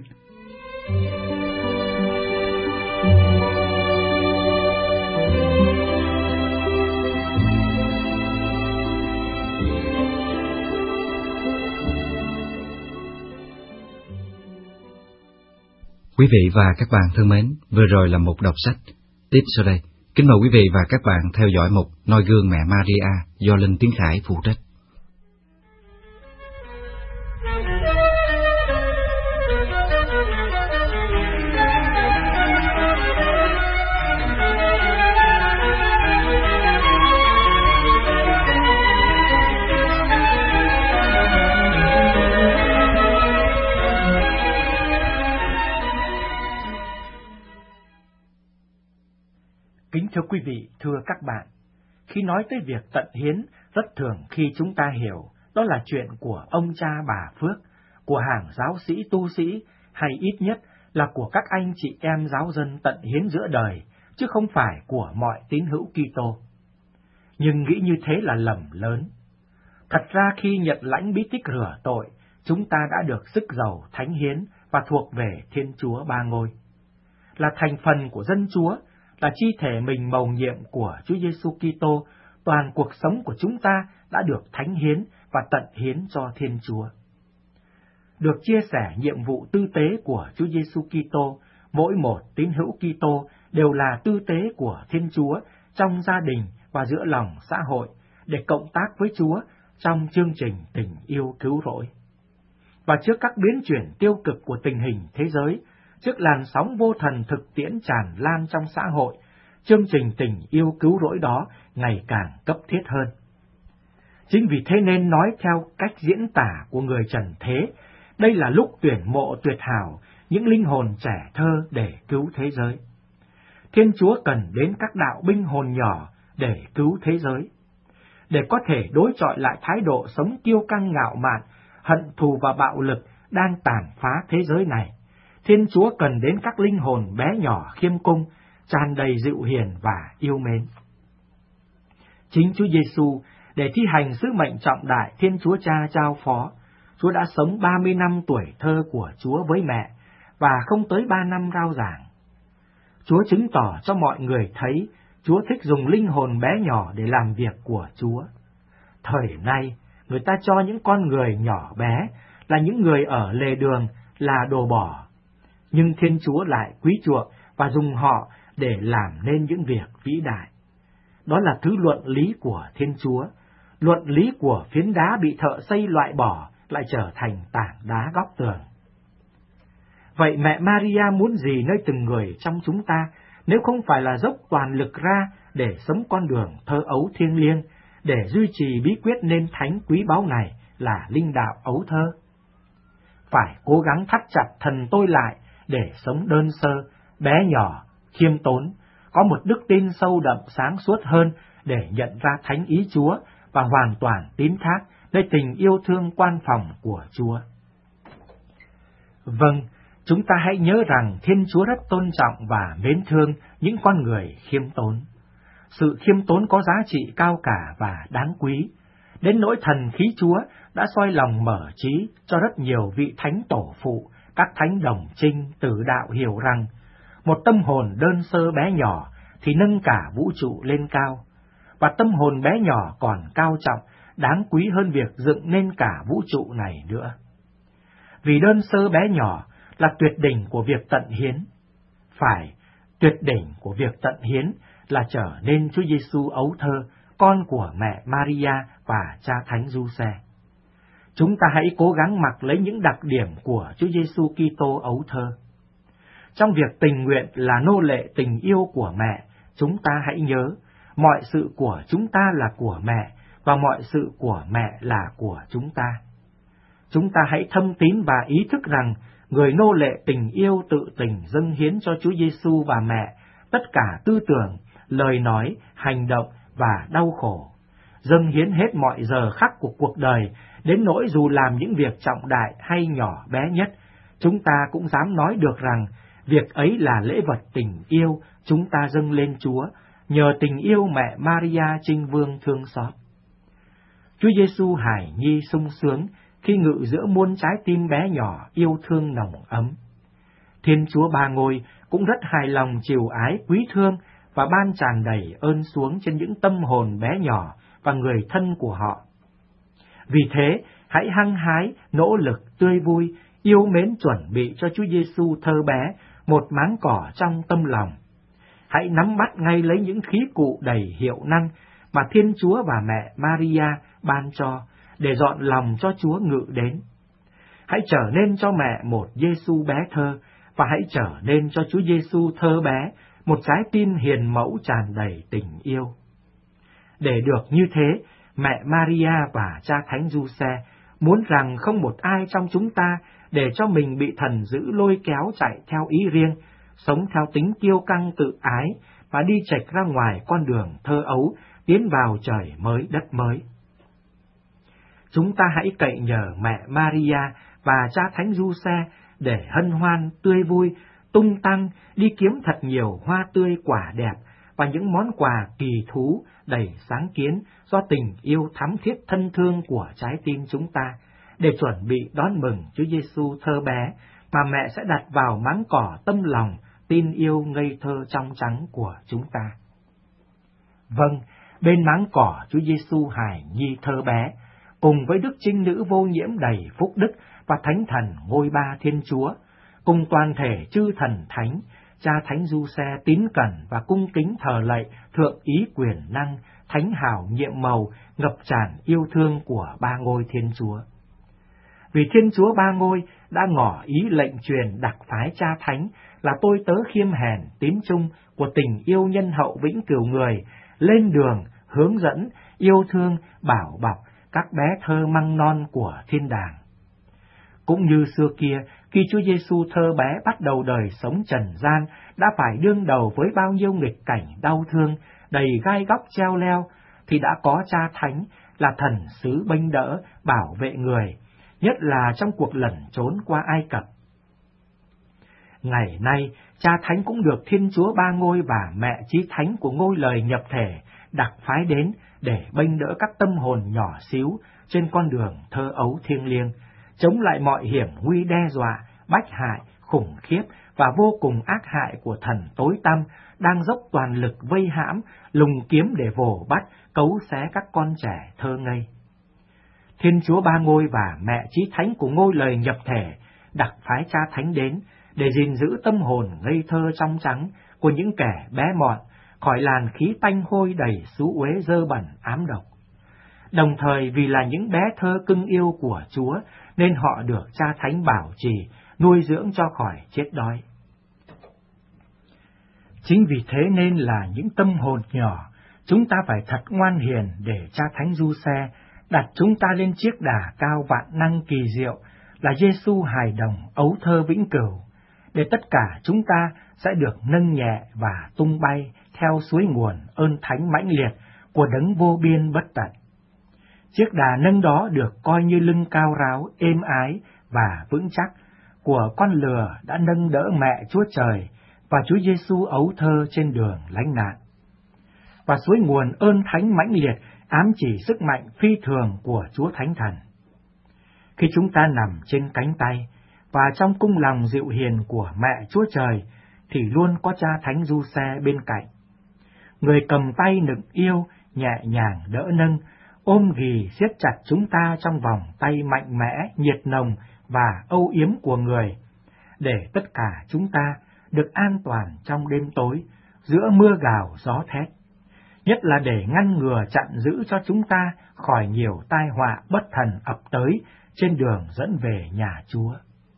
Quý vị và các bạn thân mến, vừa rồi là một đọc sách. Tiếp sau đây, kính mời quý vị và các bạn theo dõi mục Noi gương mẹ Maria do Linh Tiến Khải phụ trách. Kính thưa quý vị, thưa các bạn, khi nói tới việc tận hiến, rất thường khi chúng ta hiểu đó là chuyện của ông cha bà Phước, của hàng giáo sĩ tu sĩ, hay ít nhất là của các anh chị em giáo dân tận hiến giữa đời, chứ không phải của mọi tín hữu Kitô. Nhưng nghĩ như thế là lầm lớn. Thật ra khi nhận lãnh bí tích rửa tội, chúng ta đã được sức giàu thánh hiến và thuộc về Thiên Chúa Ba Ngôi. Là thành phần của dân Chúa, là chi thể mình mầu nhiệm của Chúa Giêsu Kitô, toàn cuộc sống của chúng ta đã được thánh hiến và tận hiến cho Thiên Chúa. Được chia sẻ nhiệm vụ tư tế của Chúa Giêsu Kitô, mỗi một tín hữu Kitô đều là tư tế của Thiên Chúa trong gia đình và giữa lòng xã hội để cộng tác với Chúa trong chương trình tình yêu cứu rỗi. Và trước các biến chuyển tiêu cực của tình hình thế giới, trước làn sóng vô thần thực tiễn tràn lan trong xã hội, chương trình tình yêu cứu rỗi đó ngày càng cấp thiết hơn. Chính vì thế nên nói theo cách diễn tả của người trần thế, đây là lúc tuyển mộ tuyệt hảo những linh hồn trẻ thơ để cứu thế giới. Thiên Chúa cần đến các đạo binh hồn nhỏ để cứu thế giới. Để có thể đối chọi lại thái độ sống kiêu căng ngạo mạn, hận thù và bạo lực đang tàn phá thế giới này, Thiên Chúa cần đến các linh hồn bé nhỏ khiêm cung, tràn đầy dịu hiền và yêu mến. Chính Chúa Giêsu để thi hành sứ mệnh trọng đại Thiên Chúa Cha giao phó, Chúa đã sống 30 năm tuổi thơ của Chúa với mẹ và không tới 3 năm rao giảng. Chúa chứng tỏ cho mọi người thấy Chúa thích dùng linh hồn bé nhỏ để làm việc của Chúa. Thời nay, người ta cho những con người nhỏ bé là những người ở lề đường, là đồ bỏ. Nhưng Thiên Chúa lại quý chuộng và dùng họ để làm nên những việc vĩ đại. Đó là thứ luận lý của Thiên Chúa, luận lý của phiến đá bị thợ xây loại bỏ lại trở thành tảng đá góc tường. Vậy mẹ Maria muốn gì nơi từng người trong chúng ta, nếu không phải là dốc toàn lực ra để sống con đường thơ ấu thiêng liêng, để duy trì bí quyết nên thánh quý báu này là linh đạo ấu thơ? Phải cố gắng thắt chặt thần tôi lại để sống đơn sơ, bé nhỏ, khiêm tốn, có một đức tin sâu đậm sáng suốt hơn để nhận ra thánh ý Chúa và hoàn toàn tín thác nơi tình yêu thương quan phòng của Chúa. Vâng, chúng ta hãy nhớ rằng Thiên Chúa rất tôn trọng và mến thương những con người khiêm tốn. Sự khiêm tốn có giá trị cao cả và đáng quý, đến nỗi thần khí Chúa đã soi lòng mở trí cho rất nhiều vị thánh tổ phụ, các thánh đồng trinh tử đạo hiểu rằng một tâm hồn đơn sơ bé nhỏ thì nâng cả vũ trụ lên cao, và tâm hồn bé nhỏ còn cao trọng, đáng quý hơn việc dựng nên cả vũ trụ này nữa. Vì đơn sơ bé nhỏ là tuyệt đỉnh của việc tận hiến. Phải, tuyệt đỉnh của việc tận hiến là trở nên Chúa Giêsu ấu thơ, con của mẹ Maria và cha thánh Giuse. Chúng ta hãy cố gắng mặc lấy những đặc điểm của Chúa Giêsu Kitô ấu thơ. Trong việc tình nguyện là nô lệ tình yêu của mẹ, chúng ta hãy nhớ, mọi sự của chúng ta là của mẹ, và mọi sự của mẹ là của chúng ta. Chúng ta hãy thâm tín và ý thức rằng, người nô lệ tình yêu tự tình dâng hiến cho Chúa Giêsu và mẹ, tất cả tư tưởng, lời nói, hành động và đau khổ. Dâng hiến hết mọi giờ khắc của cuộc đời, đến nỗi dù làm những việc trọng đại hay nhỏ bé nhất, chúng ta cũng dám nói được rằng, việc ấy là lễ vật tình yêu chúng ta dâng lên Chúa, nhờ tình yêu mẹ Maria Trinh Vương thương xót. Chúa Giêsu hài nhi sung sướng khi ngự giữa muôn trái tim bé nhỏ yêu thương nồng ấm. Thiên Chúa Ba Ngôi cũng rất hài lòng chiều ái quý thương và ban tràn đầy ơn xuống trên những tâm hồn bé nhỏ và người thân của họ. Vì thế, hãy hăng hái, nỗ lực, tươi vui, yêu mến chuẩn bị cho Chúa Giêsu thơ bé một máng cỏ trong tâm lòng. Hãy nắm bắt ngay lấy những khí cụ đầy hiệu năng mà Thiên Chúa và mẹ Maria ban cho để dọn lòng cho Chúa ngự đến. Hãy trở nên cho mẹ một Giêsu bé thơ, và hãy trở nên cho Chúa Giêsu thơ bé một trái tim hiền mẫu tràn đầy tình yêu. Để được như thế, mẹ Maria và cha Thánh Giuse muốn rằng không một ai trong chúng ta để cho mình bị thần dữ lôi kéo chạy theo ý riêng, sống theo tính kiêu căng tự ái và đi chệch ra ngoài con đường thơ ấu, tiến vào trời mới đất mới. Chúng ta hãy cậy nhờ mẹ Maria và cha Thánh Giuse để hân hoan, tươi vui, tung tăng, đi kiếm thật nhiều hoa tươi quả đẹp và những món quà kỳ thú đầy sáng kiến do tình yêu thắm thiết thân thương của trái tim chúng ta, để chuẩn bị đón mừng Chúa Giêsu thơ bé mà mẹ sẽ đặt vào máng cỏ tâm lòng tin yêu ngây thơ trong trắng của chúng ta. Vâng, bên máng cỏ Chúa Giêsu hài nhi thơ bé, cùng với Đức Trinh Nữ vô nhiễm đầy phúc đức và Thánh Thần ngôi ba Thiên Chúa, cùng toàn thể chư thần thánh, cha Thánh Giuse tín cẩn và cung kính thờ lạy thượng ý quyền năng, thánh hào nhiệm màu, ngập tràn yêu thương của Ba Ngôi Thiên Chúa. Vì Thiên Chúa Ba Ngôi đã ngỏ ý lệnh truyền đặc phái cha Thánh là tôi tớ khiêm hèn tín trung của tình yêu nhân hậu vĩnh cửu người, lên đường, hướng dẫn, yêu thương, bảo bọc các bé thơ măng non của thiên đàng. Cũng như xưa kia, khi Chúa Giêsu thơ bé bắt đầu đời sống trần gian, đã phải đương đầu với bao nhiêu nghịch cảnh đau thương, đầy gai góc treo leo, thì đã có cha Thánh là thần sứ bênh đỡ, bảo vệ người, nhất là trong cuộc lẩn trốn qua Ai Cập. Ngày nay, cha Thánh cũng được Thiên Chúa Ba Ngôi và mẹ Chí Thánh của Ngôi Lời nhập thể đặc phái đến để bênh đỡ các tâm hồn nhỏ xíu trên con đường thơ ấu thiêng liêng, chống lại mọi hiểm nguy đe dọa, bách hại, khủng khiếp và vô cùng ác hại của thần tối tăm đang dốc toàn lực vây hãm, lùng kiếm để vồ bắt, cấu xé các con trẻ thơ ngây. Thiên Chúa Ba Ngôi và mẹ Chí Thánh của Ngôi Lời nhập thể đặc phái cha Thánh đến để gìn giữ tâm hồn ngây thơ trong trắng của những kẻ bé mọn khỏi làn khí tanh hôi đầy xú uế dơ bẩn ám độc. Đồng thời vì là những bé thơ cưng yêu của Chúa nên họ được cha Thánh bảo trì, nuôi dưỡng cho khỏi chết đói. Chính vì thế nên là những tâm hồn nhỏ, chúng ta phải thật ngoan hiền để cha Thánh Giuse đặt chúng ta lên chiếc đà cao vạn năng kỳ diệu là Giêsu hài đồng ấu thơ vĩnh cửu, để tất cả chúng ta sẽ được nâng nhẹ và tung bay theo suối nguồn ơn thánh mãnh liệt của đấng vô biên bất tận. Chiếc đà nâng đó được coi như lưng cao ráo, êm ái và vững chắc của con lừa đã nâng đỡ mẹ Chúa Trời và Chúa Giêsu ấu thơ trên đường lánh nạn. Và suối nguồn ơn thánh mãnh liệt ám chỉ sức mạnh phi thường của Chúa Thánh Thần. Khi chúng ta nằm trên cánh tay và trong cung lòng dịu hiền của mẹ Chúa Trời, thì luôn có cha Thánh Giuse bên cạnh. Người cầm tay nựng yêu, nhẹ nhàng đỡ nâng, ôm ghì siết chặt chúng ta trong vòng tay mạnh mẽ, nhiệt nồng và âu yếm của người, để tất cả chúng ta được an toàn trong đêm tối, giữa mưa gào gió thét, nhất là để ngăn ngừa chặn giữ cho chúng ta khỏi nhiều tai họa bất thần ập tới trên đường dẫn về nhà Chúa.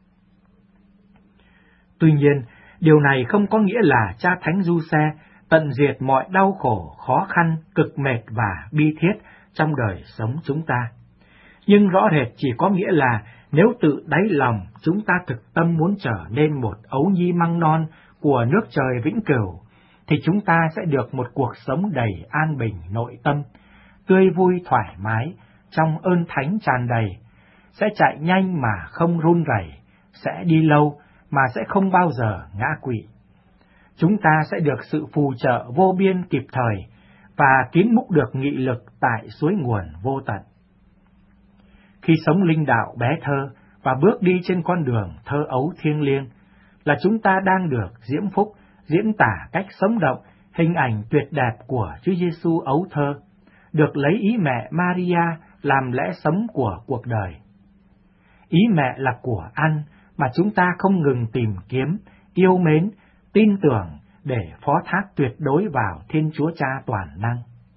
Tuy nhiên, điều này không có nghĩa là cha Thánh Giuse tận diệt mọi đau khổ, khó khăn, cực mệt và bi thiết trong đời sống chúng ta. Nhưng rõ rệt chỉ có nghĩa là nếu tự đáy lòng chúng ta thực tâm muốn trở nên một ấu nhi măng non của nước trời vĩnh cửu, thì chúng ta sẽ được một cuộc sống đầy an bình nội tâm, tươi vui thoải mái, trong ơn thánh tràn đầy, sẽ chạy nhanh mà không run rẩy, sẽ đi lâu mà sẽ không bao giờ ngã quỵ. Chúng ta sẽ được sự phù trợ vô biên kịp thời và kiến múc được nghị lực tại suối nguồn vô tận. khi sống linh đạo bé thơ và bước đi trên con đường thơ ấu thiêng liêng, là chúng ta đang được diễm phúc, diễn tả cách sống động hình ảnh tuyệt đẹp của Chúa Giêsu ấu thơ, được lấy ý mẹ Maria làm lẽ sống của cuộc đời. Ý mẹ là của ăn mà chúng ta không ngừng tìm kiếm, yêu mến, tin tưởng để phó thác tuyệt đối vào Thiên Chúa Cha toàn năng.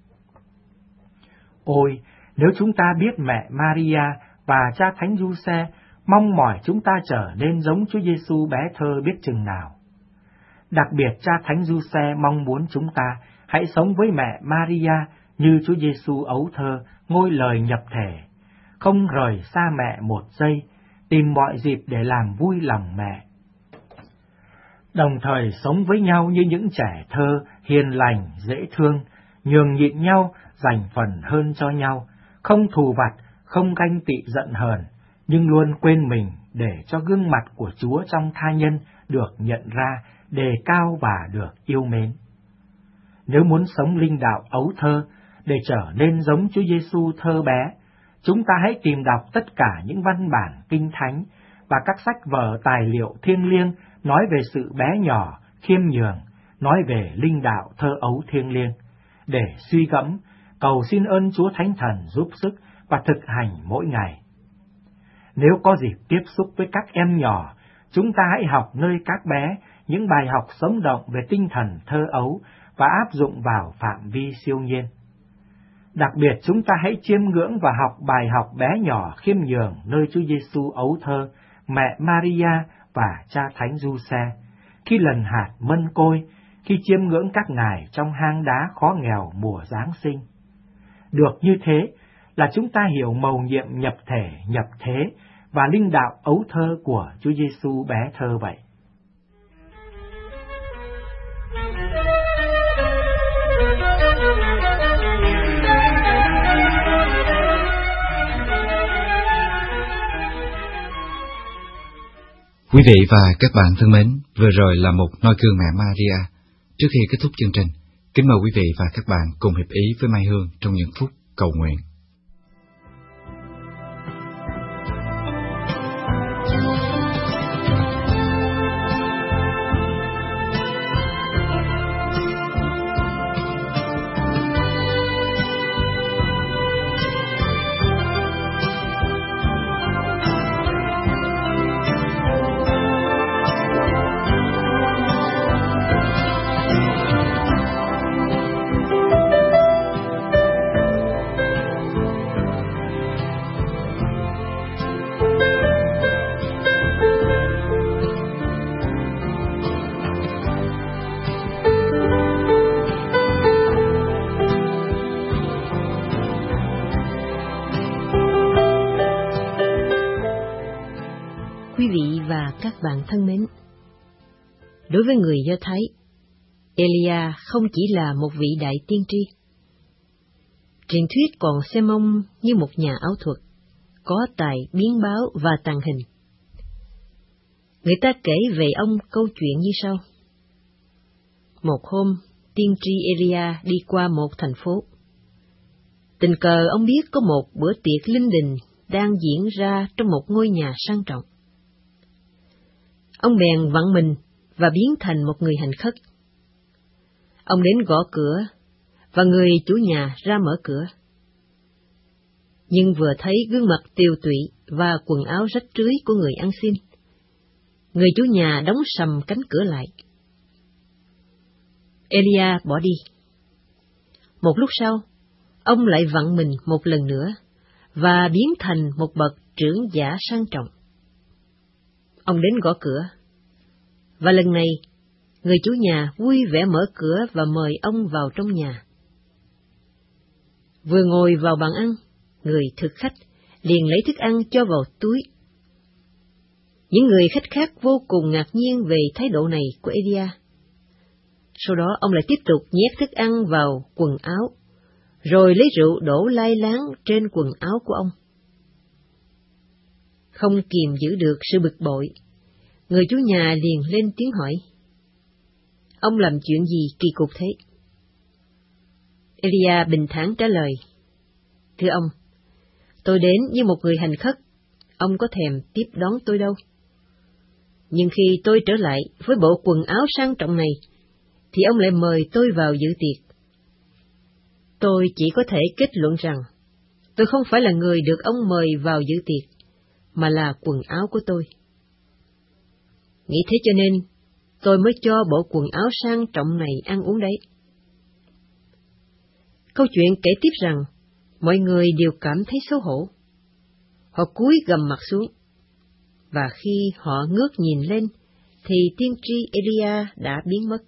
Ôi, nếu chúng ta biết mẹ Maria và cha Thánh Giuse mong mỏi chúng ta trở nên giống Chúa Giêsu bé thơ biết chừng nào. Đặc biệt cha Thánh Giuse mong muốn chúng ta hãy sống với mẹ Maria như Chúa Giêsu ấu thơ ngôi lời nhập thể, không rời xa mẹ một giây, tìm mọi dịp để làm vui lòng mẹ. Đồng thời sống với nhau như những trẻ thơ hiền lành, dễ thương, nhường nhịn nhau, dành phần hơn cho nhau, không thù vặt, không ganh tị giận hờn, nhưng luôn quên mình để cho gương mặt của Chúa trong tha nhân được nhận ra, đề cao và được yêu mến. Nếu muốn sống linh đạo ấu thơ để trở nên giống Chúa Giêsu thơ bé, chúng ta hãy tìm đọc tất cả những văn bản kinh thánh và các sách vở tài liệu thiêng liêng nói về sự bé nhỏ, khiêm nhường, nói về linh đạo thơ ấu thiêng liêng, để suy gẫm, cầu xin ơn Chúa Thánh Thần giúp sức và thực hành mỗi ngày. Nếu có dịp tiếp xúc với các em nhỏ, chúng ta hãy học nơi các bé những bài học sống động về tinh thần thơ ấu và áp dụng vào phạm vi siêu nhiên. Đặc biệt chúng ta hãy chiêm ngưỡng và học bài học bé nhỏ khiêm nhường nơi Chúa Giêsu ấu thơ, mẹ Maria và cha Thánh Giuse, khi lần hạt mân côi, khi chiêm ngưỡng các ngài trong hang đá khó nghèo mùa Giáng sinh. Được như thế là chúng ta hiểu mầu nhiệm nhập thể, nhập thế và linh đạo ấu thơ của Chúa Giêsu bé thơ vậy. Quý vị và các bạn thân mến, vừa rồi là một noi gương mẹ Maria. Trước khi kết thúc chương trình, kính mời quý vị và các bạn cùng hiệp ý với Mai Hương trong những phút cầu nguyện. Quý vị và các bạn thân mến, đối với người Do Thái, Elia không chỉ là một vị đại tiên tri. Truyền thuyết còn xem ông như một nhà ảo thuật, có tài biến báo và tàng hình. Người ta kể về ông câu chuyện như sau. Một hôm, tiên tri Elia đi qua một thành phố. Tình cờ ông biết có một bữa tiệc linh đình đang diễn ra trong một ngôi nhà sang trọng. Ông bèn vặn mình và biến thành một người hành khất. Ông đến gõ cửa, và người chủ nhà ra mở cửa. Nhưng vừa thấy gương mặt tiều tụy và quần áo rách rưới của người ăn xin, người chủ nhà đóng sầm cánh cửa lại. Elia bỏ đi. Một lúc sau, ông lại vặn mình một lần nữa, và biến thành một bậc trưởng giả sang trọng. Ông đến gõ cửa, và lần này, người chủ nhà vui vẻ mở cửa và mời ông vào trong nhà. Vừa ngồi vào bàn ăn, người thực khách liền lấy thức ăn cho vào túi. Những người khách khác vô cùng ngạc nhiên về thái độ này của Elia. Sau đó ông lại tiếp tục nhét thức ăn vào quần áo, rồi lấy rượu đổ lai láng trên quần áo của ông. Không kìm giữ được sự bực bội, người chủ nhà liền lên tiếng hỏi: Ông làm chuyện gì kỳ cục thế? Elia bình thản trả lời: Thưa ông, Tôi đến như một người hành khất, ông có thèm tiếp đón tôi đâu. Nhưng khi tôi trở lại với bộ quần áo sang trọng này, thì ông lại mời tôi vào dự tiệc. Tôi chỉ có thể kết luận rằng, tôi không phải là người được ông mời vào dự tiệc, mà là quần áo của tôi. Nghĩ thế cho nên, tôi mới cho bộ quần áo sang trọng này ăn uống đấy. Câu chuyện kể tiếp rằng, mọi người đều cảm thấy xấu hổ. Họ cúi gằm mặt xuống, và khi họ ngước nhìn lên, thì tiên tri Elia đã biến mất.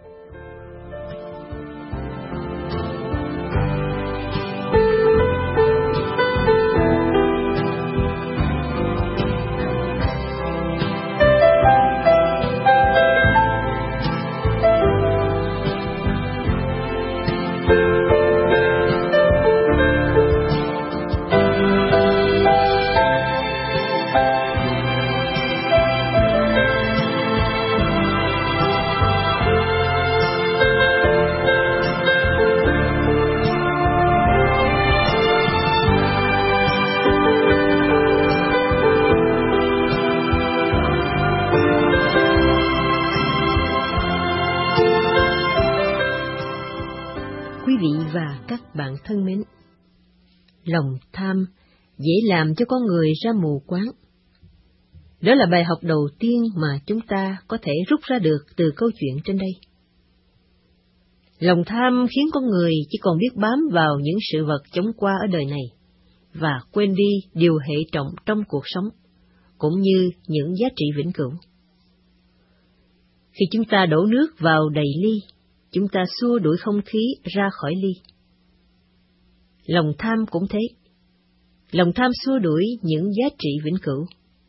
Quý vị và các bạn thân mến, lòng tham dễ làm cho con người ra mù quáng. Đó là bài học đầu tiên mà chúng ta có thể rút ra được từ câu chuyện trên đây. Lòng tham khiến con người chỉ còn biết bám vào những sự vật chóng qua ở đời này, và quên đi điều hệ trọng trong cuộc sống, cũng như những giá trị vĩnh cửu. Khi chúng ta đổ nước vào đầy ly, chúng ta xua đuổi không khí ra khỏi ly. Lòng tham cũng thế. Lòng tham xua đuổi những giá trị vĩnh cửu.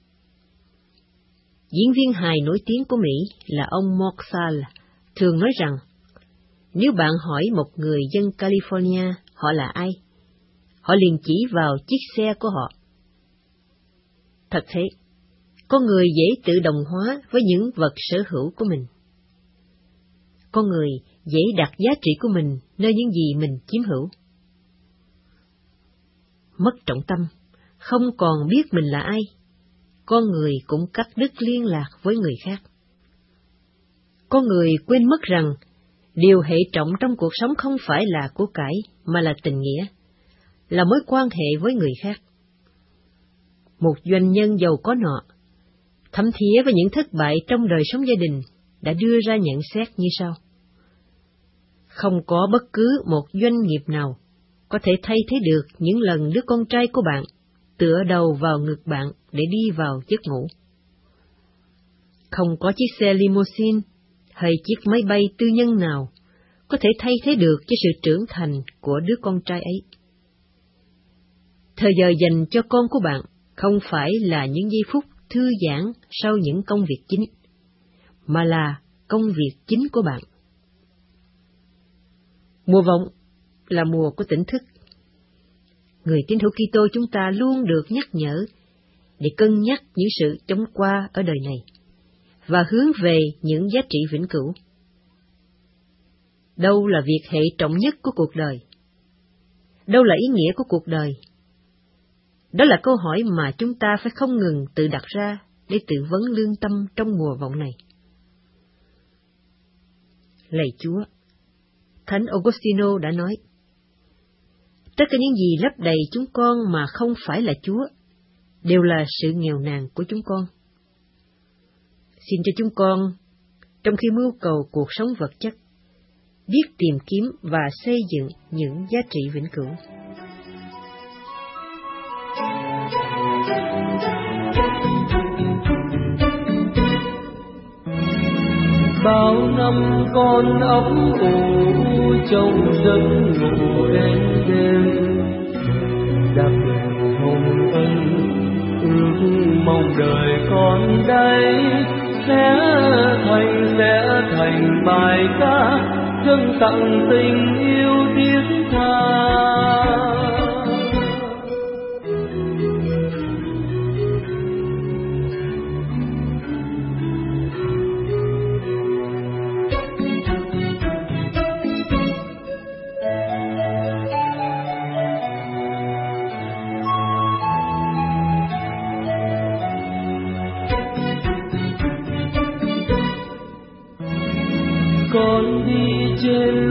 Diễn viên hài nổi tiếng của Mỹ là ông Morsal thường nói rằng, nếu bạn hỏi một người dân California họ là ai, họ liền chỉ vào chiếc xe của họ. Thật thế, con người dễ tự đồng hóa với những vật sở hữu của mình. Con người dễ đặt giá trị của mình nơi những gì mình chiếm hữu. Mất trọng tâm, không còn biết mình là ai, con người cũng cắt đứt liên lạc với người khác. Con người quên mất rằng, điều hệ trọng trong cuộc sống không phải là của cải, mà là tình nghĩa, là mối quan hệ với người khác. Một doanh nhân giàu có nọ, thấm thía với những thất bại trong đời sống gia đình, đã đưa ra nhận xét như sau. Không có bất cứ một doanh nghiệp nào có thể thay thế được những lần đứa con trai của bạn tựa đầu vào ngực bạn để đi vào giấc ngủ. Không có chiếc xe limousine hay chiếc máy bay tư nhân nào có thể thay thế được cho sự trưởng thành của đứa con trai ấy. Thời giờ dành cho con của bạn không phải là những giây phút thư giãn sau những công việc chính, mà là công việc chính của bạn. Mùa vọng là mùa của tỉnh thức. Người tín hữu Kitô chúng ta luôn được nhắc nhở để cân nhắc những sự chóng qua ở đời này và hướng về những giá trị vĩnh cửu. Đâu là việc hệ trọng nhất của cuộc đời? Đâu là ý nghĩa của cuộc đời? Đó là câu hỏi mà chúng ta phải không ngừng tự đặt ra để tự vấn lương tâm trong mùa vọng này. Lạy Chúa, Thánh Augustino đã nói, tất cả những gì lấp đầy chúng con mà không phải là Chúa, đều là sự nghèo nàn của chúng con. Xin cho chúng con, trong khi mưu cầu cuộc sống vật chất, biết tìm kiếm và xây dựng những giá trị vĩnh cửu. Bao năm con ấp ủ trong giấc ngủ đến đêm, đạp đường hồng ân ước mong đời con đây sẽ thành bài ca dâng tặng tình yêu thiết tha.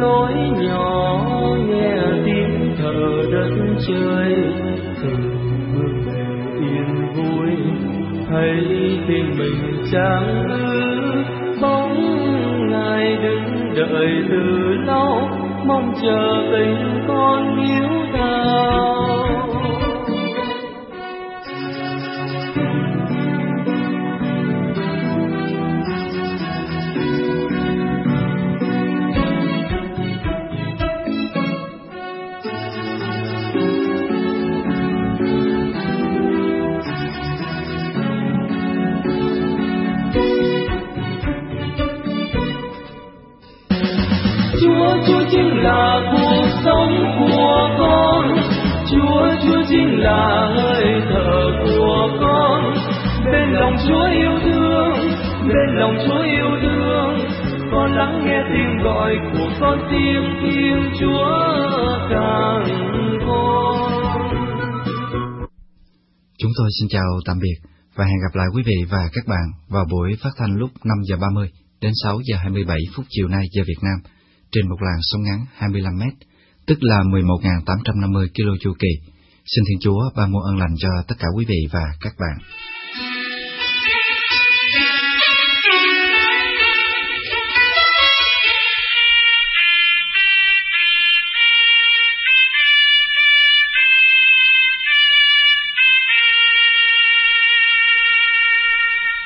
lối nhỏ nghe tiếng thở đất trời, từng bước về yên vui thấy tình mình chẳng ư. Bóng Ngài đứng đợi từ lâu, mong chờ tình con hiếu thảo. Chúa chính là cuộc sống của con, Chúa chính là hơi thở của con. Bên lòng Chúa yêu thương, bên lòng Chúa yêu thương, con lắng nghe tiếng gọi của con, tiếng yêu Chúa càng con. Chúng tôi xin chào tạm biệt và hẹn gặp lại quý vị và các bạn vào buổi phát thanh lúc 5 giờ 30 đến 6 giờ 27 phút chiều nay giờ Việt Nam trên một làn sóng ngắn 25 m, tức là 11.850 kilo chu kỳ. Xin Thiên Chúa ban muôn ân lành cho tất cả quý vị và các bạn.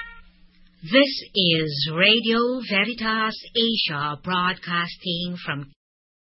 This is Radio Veritas Asia broadcasting from